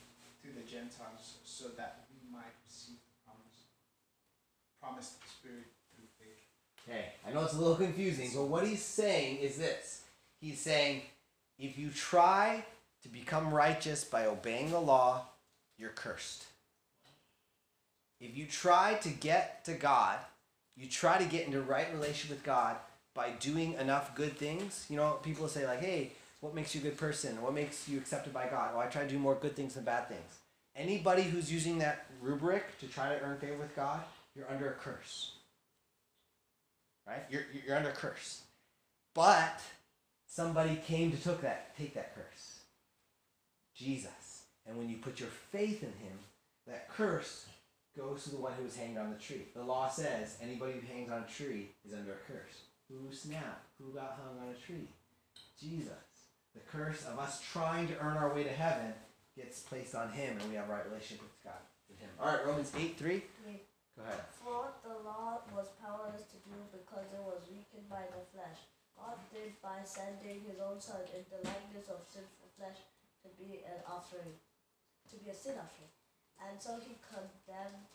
to the Gentiles so that we might receive the promised Spirit through faith. Okay, I know it's a little confusing, but what he's saying is this. He's saying, if you try to become righteous by obeying the law, you're cursed. If you try to get to God, you try to get into right relationship with God by doing enough good things. You know, people say like, hey, what makes you a good person? What makes you accepted by God? Oh, I try to do more good things than bad things. Anybody who's using that rubric to try to earn favor with God, you're under a curse. Right? You're under a curse. But somebody came to take that curse. Jesus. And when you put your faith in him, that curse goes to the one who was hanged on the tree. The law says anybody who hangs on a tree is under a curse. Who snapped? Who got hung on a tree? Jesus. The curse of us trying to earn our way to heaven gets placed on him, and we have a right relationship with God, with him. All right, Romans 8:3. Go ahead. For the law was powerless to do because it was weakened by the flesh. God did by sending his own Son in the likeness of sinful flesh to be an offering, to be a sin offering. And so he condemned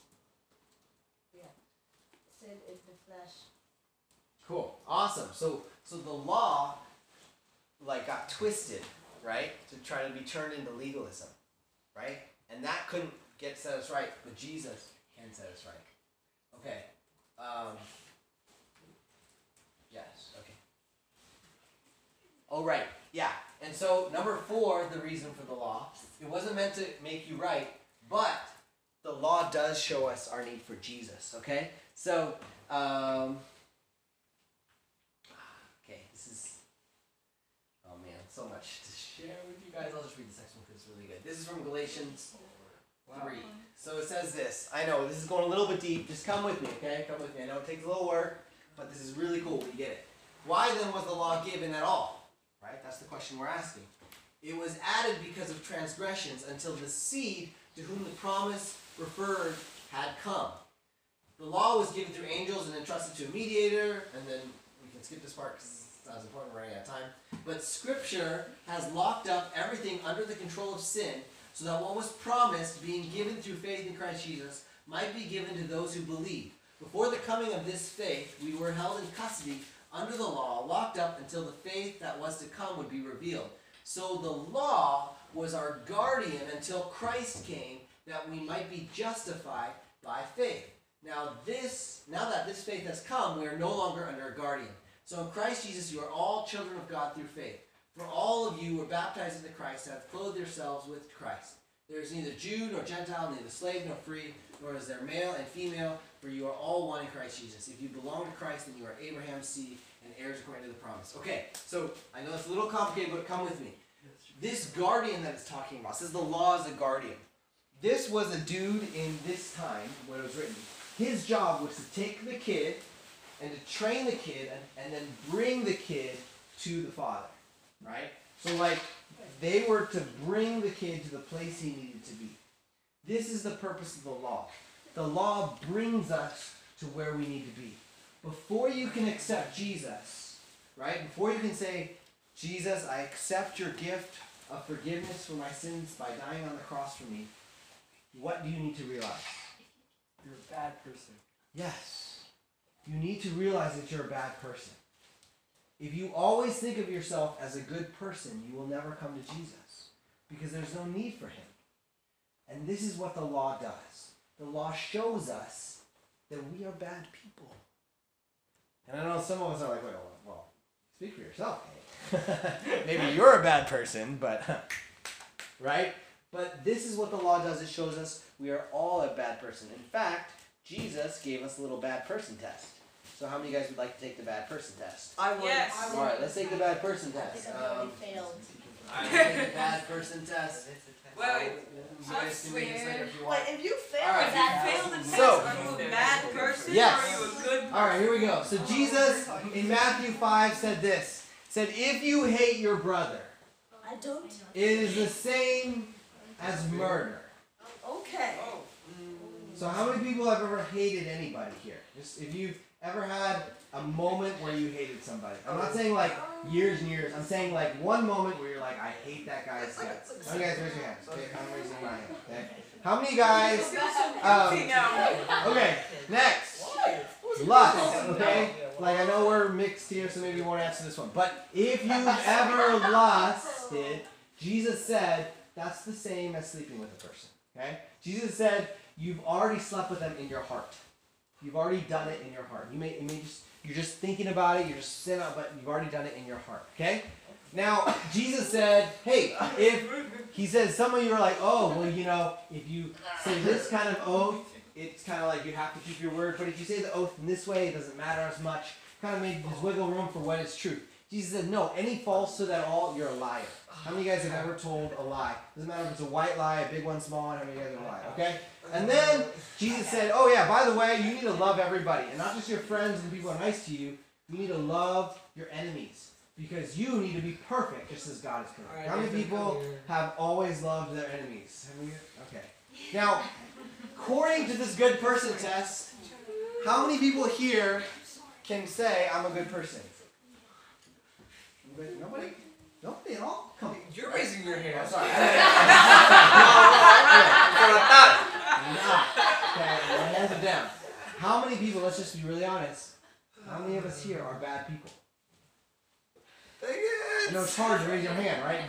sin in the flesh. Cool. Awesome. So the law got twisted, right? To try to be turned into legalism, right? And that couldn't set us right, but Jesus can set us right. Okay. Yes. Okay. Oh, right. Yeah. And so number 4, the reason for the law, it wasn't meant to make you right, but the law does show us our need for Jesus. Okay. So. Okay. This is. Oh man, so much to share with you guys. I'll just read this next one because it's really good. This is from Galatians 3. So it says this. I know, this is going a little bit deep. Just come with me, okay? Come with me. I know it takes a little work, but this is really cool when you get it. Why then was the law given at all? Right? That's the question we're asking. It was added because of transgressions until the seed to whom the promise referred had come. The law was given through angels and entrusted to a mediator, and then we can skip this part because it's not as important, we're running out of time. But Scripture has locked up everything under the control of sin, so that what was promised, being given through faith in Christ Jesus, might be given to those who believe. Before the coming of this faith, we were held in custody under the law, locked up until the faith that was to come would be revealed. So the law was our guardian until Christ came, that we might be justified by faith. Now that this faith has come, we are no longer under a guardian. So in Christ Jesus, you are all children of God through faith. For all of you who are baptized into Christ have clothed yourselves with Christ. There is neither Jew nor Gentile, neither slave nor free, nor is there male and female, for you are all one in Christ Jesus. If you belong to Christ, then you are Abraham's seed and heirs according to the promise. Okay, so I know it's a little complicated, but come with me. This guardian that it's talking about says the law is a guardian. This was a dude in this time when it was written. His job was to take the kid and to train the kid and then bring the kid to the father. Right? So they were to bring the kid to the place he needed to be. This is the purpose of the law. The law brings us to where we need to be. Before you can accept Jesus, right? Before you can say, Jesus, I accept your gift of forgiveness for my sins by dying on the cross for me, what do you need to realize? You're a bad person. Yes. You need to realize that you're a bad person. If you always think of yourself as a good person, you will never come to Jesus because there's no need for him. And this is what the law does. The law shows us that we are bad people. And I know some of us are like, well, speak for yourself, hey. Maybe you're a bad person, but, right? But this is what the law does. It shows us we are all a bad person. In fact, Jesus gave us a little bad person test. So how many of you guys would like to take the bad person test? I would. Yes. All right, let's take the bad person I test. think I already failed. Take the bad person test. Wait, You guys can make this later if you want. Wait, if you fail All right. that, if you fail the test, So- are you a bad person Yes. or are you a good person? All right, here we go. So Jesus in Matthew 5 said this. Said, if you hate your brother, I don't. it is the same as murder. Okay. Oh. So how many people have ever hated anybody here? Just if you've ever had a moment where you hated somebody. I'm not saying like years and years. I'm saying like one moment where you're like, I hate that guy's guts. How many guys raise your hands? Okay, I'm raising my hand. Okay. How many guys? Okay. Next. Lust. Okay. Like I know we're mixed here, so maybe you won't answer this one. But if you've ever lusted, Jesus said that's the same as sleeping with a person. Okay. Jesus said you've already slept with them in your heart. You've already done it in your heart. You're just thinking about it. You're just sitting up, but you've already done it in your heart. Okay. Now Jesus said, hey, he says some of you are like, oh, well, you know, if you say this kind of oath, it's kind of like you have to keep your word. But if you say the oath in this way, it doesn't matter as much. Kind of made this wiggle room for what is truth. Jesus said, no, any falsehood at all, you're a liar. How many of you guys have ever told a lie? Doesn't matter if it's a white lie, a big one, small one, how many of you guys have lied, okay? And then Jesus said, oh yeah, by the way, you need to love everybody. And not just your friends and people who are nice to you. You need to love your enemies. Because you need to be perfect, just as God is perfect. How many people have always loved their enemies? Okay. Now, according to this good person test, how many people here can say, I'm a good person? Nobody? Nobody at all? Come on. You're raising your hand. Oh, sorry. Okay, my hands are down. How many people, let's just be really honest, how many of us here are bad people? I know it's hard to raise your hand, right?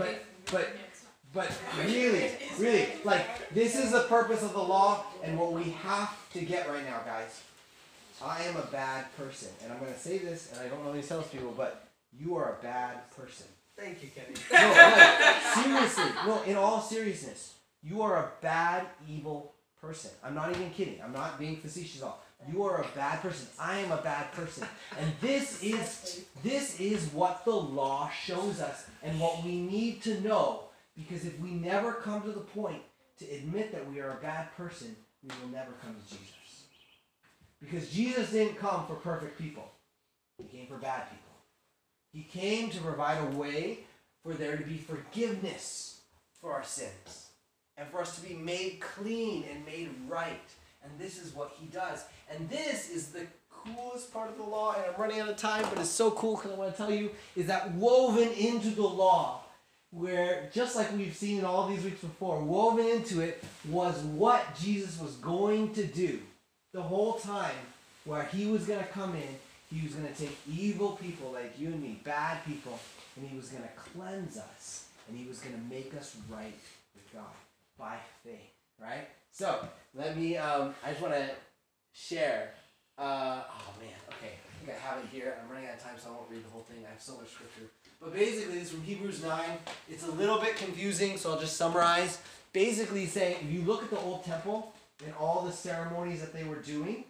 But really, like, this is the purpose of the law and what we have to get right now, guys. I am a bad person. And I'm going to say this, and I don't really tell people, but you are a bad person. Thank you, Kenny. No, seriously. No, in all seriousness, you are a bad, evil person. I'm not even kidding. I'm not being facetious at all. You are a bad person. I am a bad person. And this is what the law shows us and what we need to know. Because if we never come to the point to admit that we are a bad person, we will never come to Jesus. Because Jesus didn't come for perfect people. He came for bad people. He came to provide a way for there to be forgiveness for our sins. And for us to be made clean and made right. And this is what he does. And this is the coolest part of the law. And I'm running out of time, but it's so cool because I want to tell you, is that woven into the law, where just like we've seen in all these weeks before, woven into it was what Jesus was going to do the whole time, where he was going to come in. He was going to take evil people like you and me, bad people, and he was going to cleanse us, and he was going to make us right with God by faith, right? So, let me, I just want to share, oh man, okay, I think I have it here. I'm running out of time, so I won't read the whole thing. I have so much scripture. But basically, this is from Hebrews 9. It's a little bit confusing, so I'll just summarize. Basically saying, if you look at the old temple and all the ceremonies that they were doing,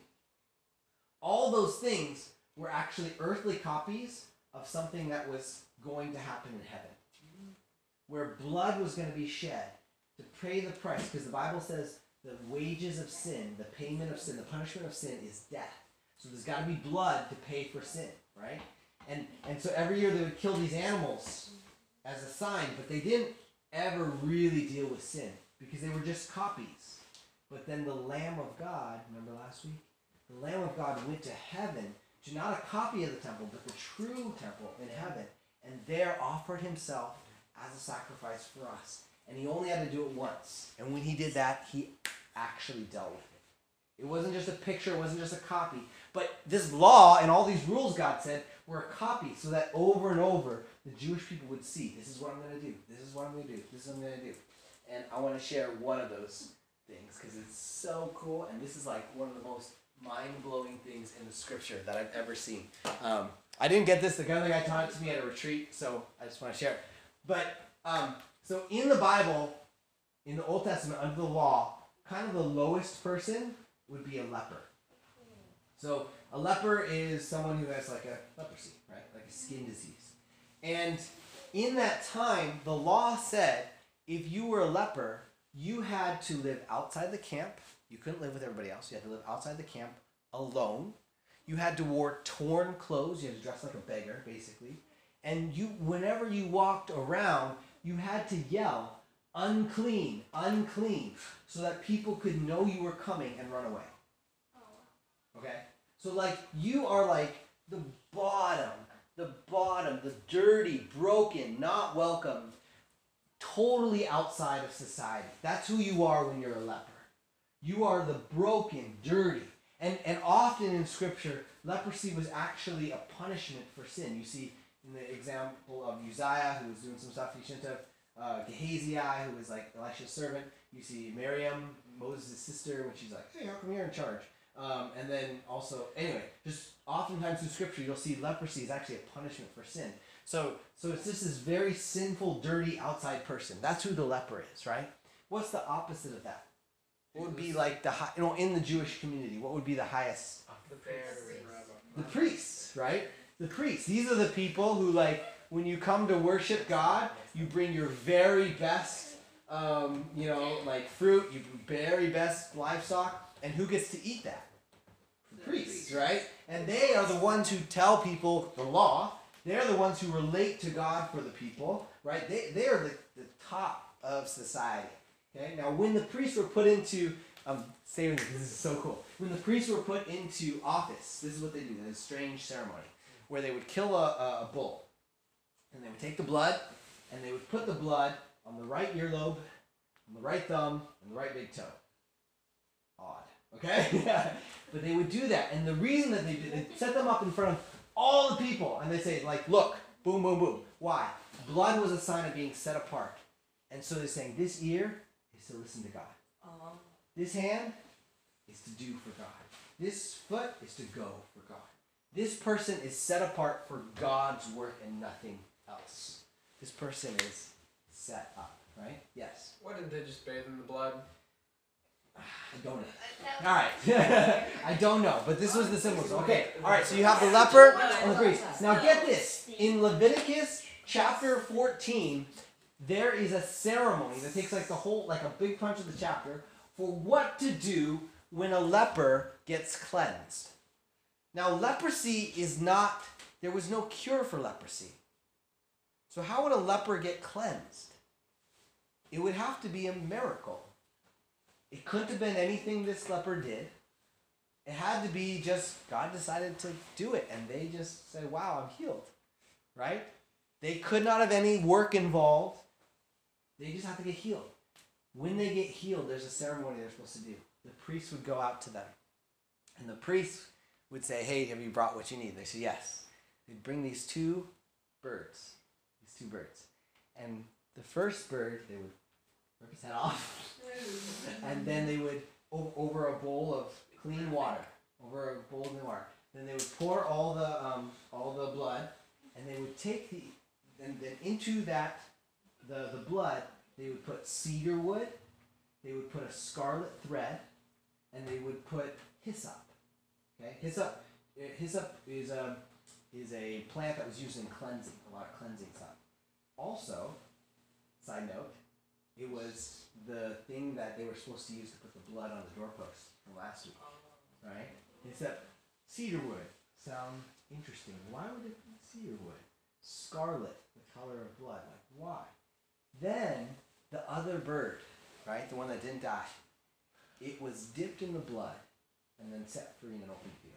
all those things were actually earthly copies of something that was going to happen in heaven. Where blood was going to be shed to pay the price, because the Bible says the wages of sin, the payment of sin, the punishment of sin is death. So there's got to be blood to pay for sin, right? And so every year they would kill these animals as a sign, but they didn't ever really deal with sin because they were just copies. But then the Lamb of God, remember last week? The Lamb of God went to heaven, to not a copy of the temple, but the true temple in heaven, and there offered himself as a sacrifice for us. And he only had to do it once. And when he did that, he actually dealt with it. It wasn't just a picture, it wasn't just a copy. But this law and all these rules, God said, were a copy, so that over and over, the Jewish people would see, this is what I'm going to do, this is what I'm going to do, this is what I'm going to do. And I want to share one of those things, because it's so cool, and this is like one of the most mind-blowing things in the scripture that I've ever seen. I didn't get this, the other guy taught it to me at a retreat, so I just want to share it. But, so in the Bible, in the Old Testament, under the law, kind of the lowest person would be a leper. So a leper is someone who has like a leprosy, right? Like a skin disease. And in that time, the law said if you were a leper, you had to live outside the camp. You couldn't live with everybody else. You had to live outside the camp alone. You had to wear torn clothes. You had to dress like a beggar, basically. And you, whenever you walked around, you had to yell, unclean, unclean, so that people could know you were coming and run away. Okay? So like you are like the bottom, the dirty, broken, not welcome, totally outside of society. That's who you are when you're a leper. You are the broken, dirty. And often in Scripture, leprosy was actually a punishment for sin. You see in the example of Uzziah, who was doing some stuff he shouldn't have, Gehazi, who was like Elisha's servant. You see Miriam, Moses' sister, when she's like, hey, how come you're in charge? And then also, anyway, just oftentimes in Scripture, you'll see leprosy is actually a punishment for sin. So it's just this very sinful, dirty, outside person. That's who the leper is, right? What's the opposite of that? What would be like the high, in the Jewish community, what would be the highest? The priests. The priests, right? The priests. These are the people who, like, when you come to worship God, you bring your very best, like fruit, you very best livestock, and who gets to eat that? The priests, right? And they are the ones who tell people the law. They're the ones who relate to God for the people, right? They are the top of society. Okay. Now, when the priests were put into, stay with me, this is so cool. When the priests were put into office, this is what they do. There's a strange ceremony where they would kill a bull, and they would take the blood, and they would put the blood on the right earlobe, on the right thumb, and the right big toe. Odd. Okay. But they would do that, and the reason that they set them up in front of all the people, and they say, like, look, boom, boom, boom. Why? Blood was a sign of being set apart. And so they're saying, this ear is to listen to God. This hand is to do for God. This foot is to go for God. This person is set apart for God's work and nothing else. This person is set up, right? Yes? Why didn't they just bathe in the blood? I don't know. Alright. I don't know, but this was the symbols. Okay, alright, so you have the leper and the priest. Now get this. In Leviticus chapter 14, there is a ceremony that takes like the whole, like a big punch of the chapter, for what to do when a leper gets cleansed. Now, leprosy is not, there was no cure for leprosy. So how would a leper get cleansed? It would have to be a miracle. It couldn't have been anything this leper did. It had to be just, God decided to do it, and they just said, wow, I'm healed. Right? They could not have any work involved. They just have to get healed. When they get healed, there's a ceremony they're supposed to do. The priest would go out to them. And the priest would say, hey, have you brought what you need? They say, yes. They'd bring these two birds. And the first bird, they would rip his head off. And then they would, over a bowl of clean water. Then they would pour all the blood, and they would take then into that, the blood, they would put cedar wood, they would put a scarlet thread, and they would put hyssop. Okay, hyssop is a plant that was used in cleansing, a lot of cleansing stuff. Also, side note, it was the thing that they were supposed to use to put the blood on the doorpost from last week, right? Except cedar wood sound interesting. Why would it be cedar wood? Scarlet, the color of blood. Like, why? Then the other bird, right, the one that didn't die, it was dipped in the blood and then set free in an open field.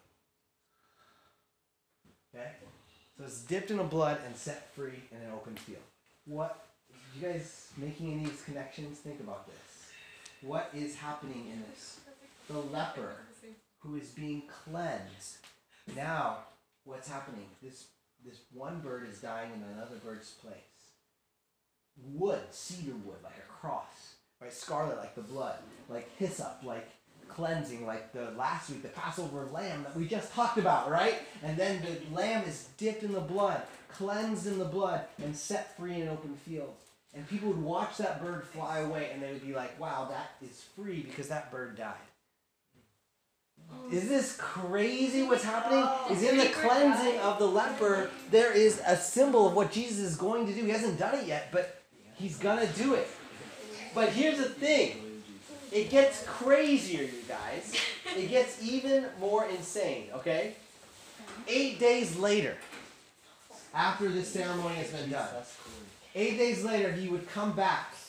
Okay? So it's dipped in the blood and set free in an open field. What? You guys making any of these connections? Think about this. What is happening in this? The leper who is being cleansed. Now, what's happening? This one bird is dying in another bird's place. Wood, cedar wood, like a cross. Right? Scarlet, like the blood. Like hyssop, like cleansing, like the last week, the Passover lamb that we just talked about, right? And then the lamb is dipped in the blood, cleansed in the blood, and set free in an open field. And people would watch that bird fly away, and they would be like, wow, that is free because that bird died. Is this crazy what's happening? Is in the cleansing of the leper, there is a symbol of what Jesus is going to do. He hasn't done it yet, but he's going to do it. But here's the thing. It gets crazier, you guys. It gets even more insane, okay? 8 days later, after this ceremony has been done, 8 days later, he would come back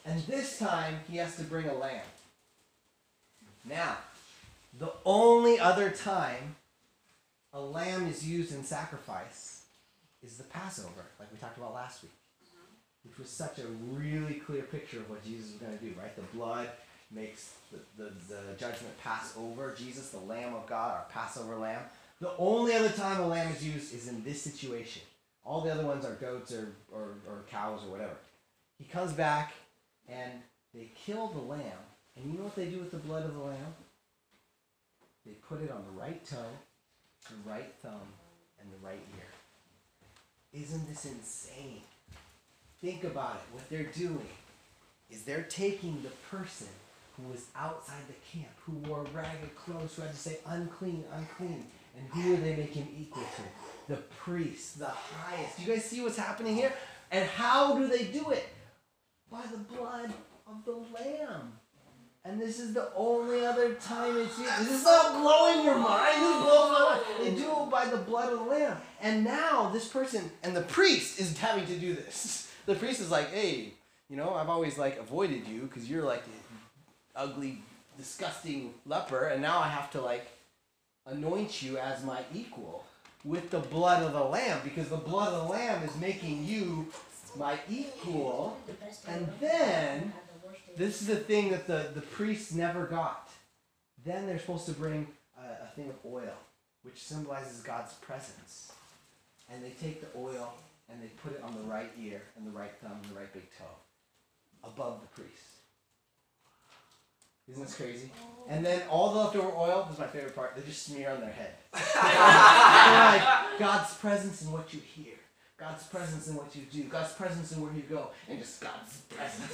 And this time, he has to bring a lamb. Now, the only other time a lamb is used in sacrifice is the Passover, like we talked about last week, which was such a really clear picture of what Jesus was going to do, right? The blood makes the judgment pass over Jesus, the Lamb of God, our Passover lamb. The only other time a lamb is used is in this situation. All the other ones are goats or cows or whatever. He comes back and they kill the lamb. And you know what they do with the blood of the lamb? They put it on the right toe, the right thumb, and the right ear. Isn't this insane? Think about it. What they're doing is they're taking the person who was outside the camp, who wore ragged clothes, who had to say unclean, unclean. And who are they making equal to? The priest, the highest. You guys see what's happening here? And how do they do it? By the blood of the lamb. And this is the only other time it's used. This is not blowing your mind. This blows my mind. They do it by the blood of the lamb. And now this person, and the priest is having to do this. The priest is like, hey, you know, I've always like avoided you because you're like the ugly, disgusting leper. And now I have to like anoint you as my equal with the blood of the lamb, because the blood of the lamb is making you my equal. And then this is the thing that the priests never got. Then they're supposed to bring a thing of oil, which symbolizes God's presence. And they take the oil and they put it on the right ear and the right thumb and the right big toe above the priest. Isn't this crazy? And then all the leftover oil, this is my favorite part, they just smear on their head. They're like, God's presence in what you hear. God's presence in what you do. God's presence in where you go. And just God's presence.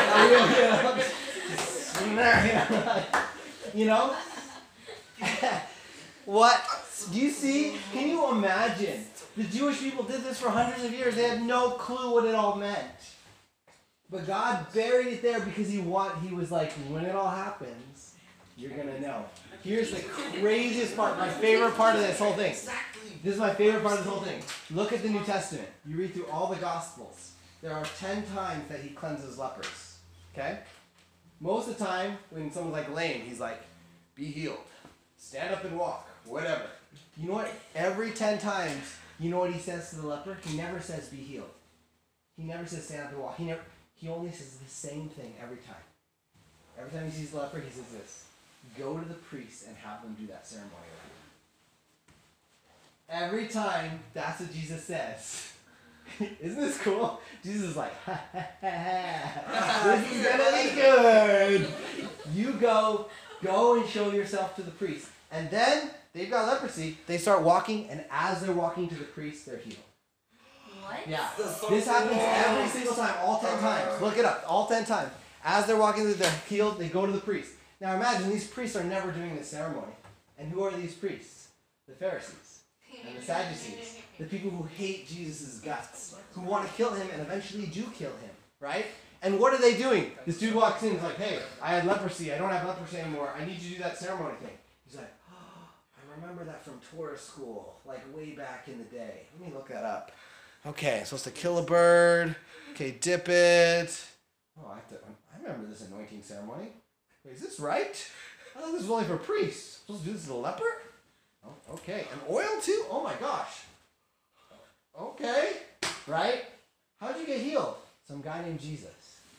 You know? What? Do you see? Can you imagine? The Jewish people did this for hundreds of years. They had no clue what it all meant. But God buried it there because he was like, when it all happens, you're going to know. Here's the craziest part, my favorite part of this whole thing. This is my favorite part of this whole thing. Look at the New Testament. You read through all the Gospels. There are 10 times that he cleanses lepers. Okay? Most of the time, when someone's like lame, he's like, be healed. Stand up and walk. Whatever. You know what? Every 10 times, you know what he says to the leper? He never says be healed. He never says stand up and walk. He only says the same thing every time. Every time he sees the leper, he says this. Go to the priest and have them do that ceremony. Every time, that's what Jesus says. Isn't this cool? Jesus is like, ha, ha, ha, ha. This is going to be good. You go and show yourself to the priest. And then, they've got leprosy. They start walking, and as they're walking to the priest, they're healed. What? Yeah. This happens every single time, all 10 times. Look it up, all 10 times. As they're walking through, they're healed, they go to the priest. Now imagine, these priests are never doing this ceremony. And who are these priests? The Pharisees and the Sadducees. The people who hate Jesus' guts. Who want to kill him and eventually do kill him. Right? And what are they doing? This dude walks in and is like, hey, I had leprosy, I don't have leprosy anymore, I need you to do that ceremony thing. He's like, oh, I remember that from Torah school, like way back in the day. Let me look that up. Okay, I'm supposed to kill a bird. Okay, dip it. Oh, I remember this anointing ceremony. Wait, is this right? I thought this was only for priests. I'm supposed to do this to a leper? Oh, okay. And oil too? Oh my gosh. Okay. Right? How'd you get healed? Some guy named Jesus.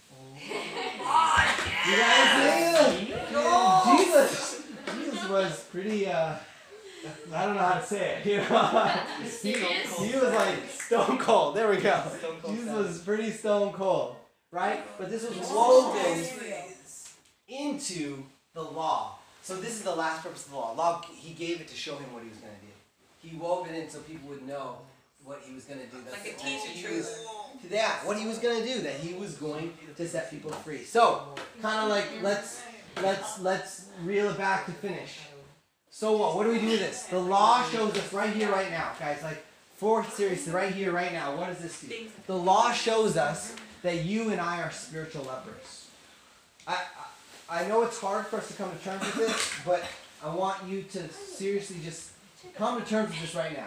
You guys see him? No. Jesus was pretty, I don't know how to say it. You know? he was like stone cold. There we go. Jesus was pretty stone cold. Right? But this was woven into the law. So this is the last purpose of the law. He gave it to show him what he was going to do. He wove it in so people would know what he was going to do. Like a teacher truth. Yeah, what he was going to do. That he was going to set people free. So, kind of like, let's reel it back to finish. So what? What do we do with this? The law shows us right here, right now, guys. Like, seriously, right here, right now. What does this do? The law shows us that you and I are spiritual lepers. I know it's hard for us to come to terms with this, but I want you to seriously just come to terms with this right now.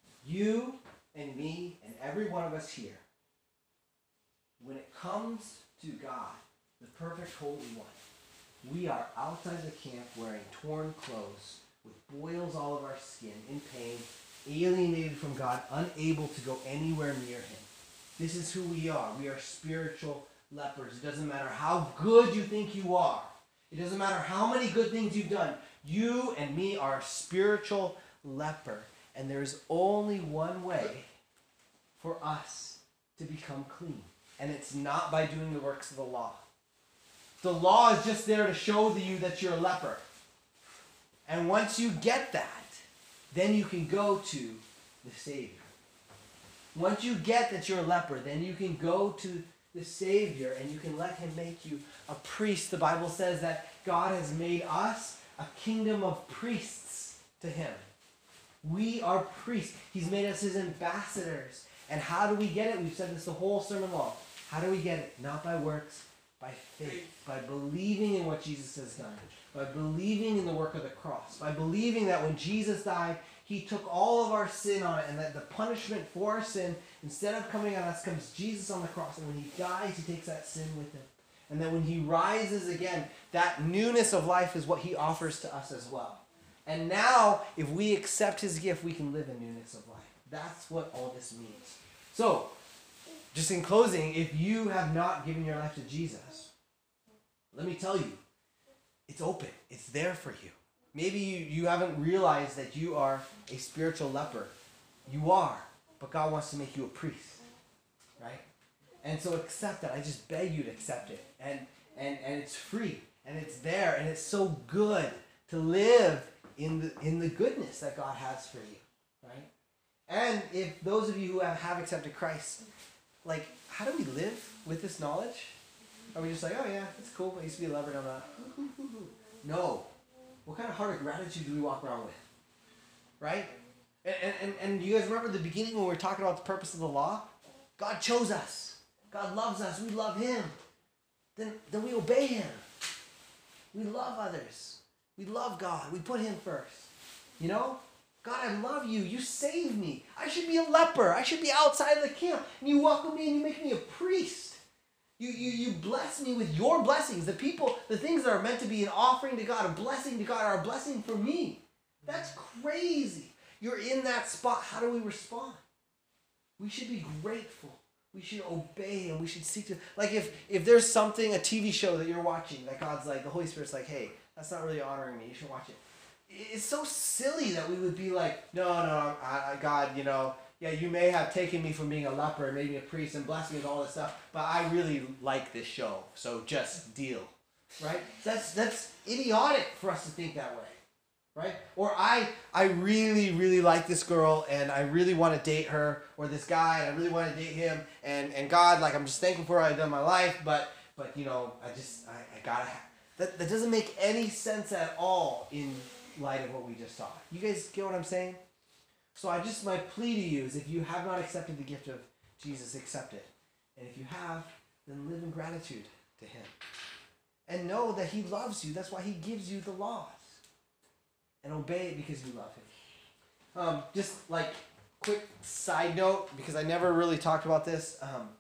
You and me and every one of us here, when it comes to God, the perfect Holy One, we are outside the camp wearing torn clothes, with boils all of our skin, in pain, alienated from God, unable to go anywhere near him. This is who we are. We are spiritual lepers. It doesn't matter how good you think you are. It doesn't matter how many good things you've done. You and me are a spiritual leper. And there's only one way for us to become clean. And it's not by doing the works of the law. The law is just there to show you that you're a leper. And once you get that, then you can go to the Savior. Once you get that you're a leper, then you can go to the Savior and you can let him make you a priest. The Bible says that God has made us a kingdom of priests to him. We are priests. He's made us his ambassadors. And how do we get it? We've said this the whole sermon long. How do we get it? Not by works, by faith. By believing in what Jesus has done. By believing in the work of the cross. By believing that when Jesus died, he took all of our sin on it, and that the punishment for our sin, instead of coming on us, comes Jesus on the cross. And when he dies, he takes that sin with him. And that when he rises again, that newness of life is what he offers to us as well. And now, if we accept his gift, we can live in newness of life. That's what all this means. So, just in closing, if you have not given your life to Jesus, let me tell you, it's open. It's there for you. Maybe you haven't realized that you are a spiritual leper. You are, but God wants to make you a priest, right? And so accept that. I just beg you to accept it. And it's free, and it's there, and it's so good to live in the goodness that God has for you, right? And if those of you who have accepted Christ, like, how do we live with this knowledge? Are we just like, oh yeah, it's cool, I used to be a leper, I'm not. No. What kind of heart of gratitude do we walk around with? Right? And you guys remember the beginning when we were talking about the purpose of the law? God chose us. God loves us. We love him. Then we obey him. We love others. We love God. We put him first. You know? God, I love you. You saved me. I should be a leper. I should be outside of the camp. And you welcome me and you make me a priest. You bless me with your blessings. The things that are meant to be an offering to God, a blessing to God, are a blessing for me. That's crazy. You're in that spot. How do we respond? We should be grateful. We should obey him. We should seek to, like, if there's something, a TV show that you're watching, that God's like, the Holy Spirit's like, hey, that's not really honoring me. You should watch it. It's so silly that we would be like, no, God, you know, yeah, you may have taken me from being a leper and made me a priest and blessed me with all this stuff, but I really like this show, so just deal, right? That's idiotic for us to think that way, right? Or I really, really like this girl and I really want to date her, or this guy and I really want to date him, and God, like, I'm just thankful for what I've done in my life, but you know, I gotta that doesn't make any sense at all in light of what we just saw. You guys get what I'm saying? So my plea to you is, if you have not accepted the gift of Jesus, accept it. And if you have, then live in gratitude to him. And know that he loves you. That's why he gives you the laws. And obey it because you love him. Just like quick side note, because I never really talked about this.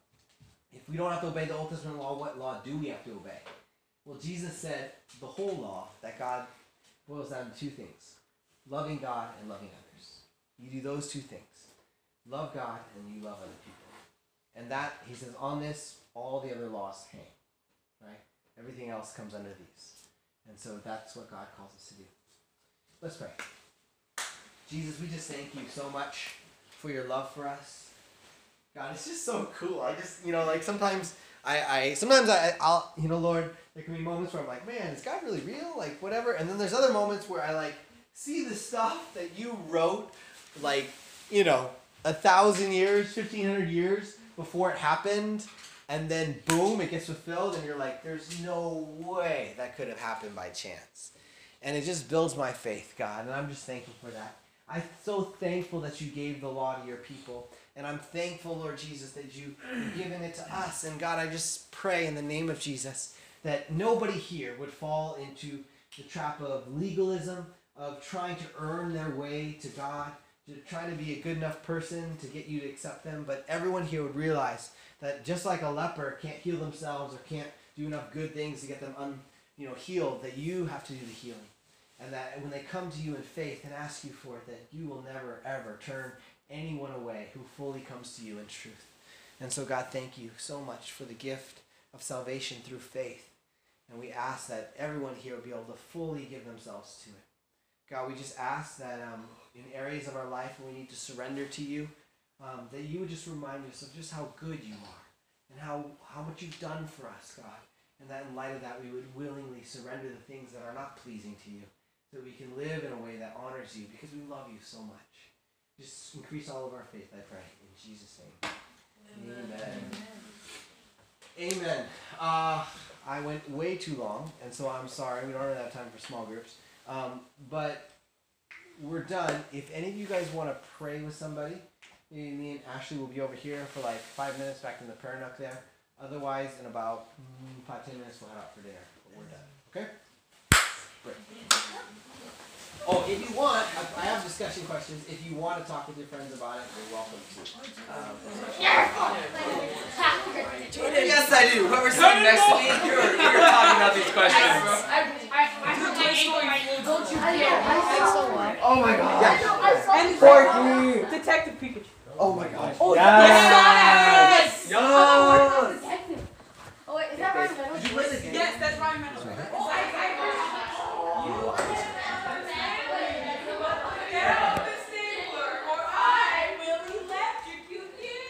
If we don't have to obey the Old Testament law, what law do we have to obey? Well, Jesus said the whole law, that God boils down to two things: loving God and loving others. You do those two things. Love God and you love other people. And that, he says, on this, all the other laws hang. Right? Everything else comes under these. And so that's what God calls us to do. Let's pray. Jesus, we just thank you so much for your love for us. God, it's just so cool. I just, you know, like sometimes I'll, you know, Lord, there can be moments where I'm like, man, is God really real? Like, whatever. And then there's other moments where I, like, see the stuff that you wrote, like, you know, 1,000 years, 1,500 years before it happened, and then boom, it gets fulfilled, and you're like, there's no way that could have happened by chance. And it just builds my faith, God, and I'm just thankful for that. I'm so thankful that you gave the law to your people, and I'm thankful, Lord Jesus, that you've given it to us. And God, I just pray in the name of Jesus that nobody here would fall into the trap of legalism, of trying to earn their way to God, to try to be a good enough person to get you to accept them, but everyone here would realize that just like a leper can't heal themselves or can't do enough good things to get them healed, that you have to do the healing. And that when they come to you in faith and ask you for it, that you will never, ever turn anyone away who fully comes to you in truth. And so, God, thank you so much for the gift of salvation through faith. And we ask that everyone here will be able to fully give themselves to it. God, we just ask that in areas of our life where we need to surrender to you, that you would just remind us of just how good you are and how much you've done for us, God. And that in light of that, we would willingly surrender the things that are not pleasing to you, so that we can live in a way that honors you because we love you so much. Just increase all of our faith, I pray. In Jesus' name. Amen. Amen. I went way too long, and so I'm sorry. We don't really have time for small groups. But we're done. If any of you guys want to pray with somebody, maybe me and Ashley will be over here for like 5 minutes back in the prayer nook there. Otherwise, in about 5-10 minutes, we'll head out for dinner. But we're done. Okay? Great. Oh, if you want, I have discussion questions. If you want to talk with your friends about it, you're welcome to. Yes, I do. Whoever's sitting next to me, you're talking about these questions. Don't you dare. Oh my god. Porky. Detective Pikachu. Oh my god. Oh, Yes! yes! Detective. Oh wait, is that Ryan Reynolds? Did you play the game? Yes, that's Ryan Reynolds.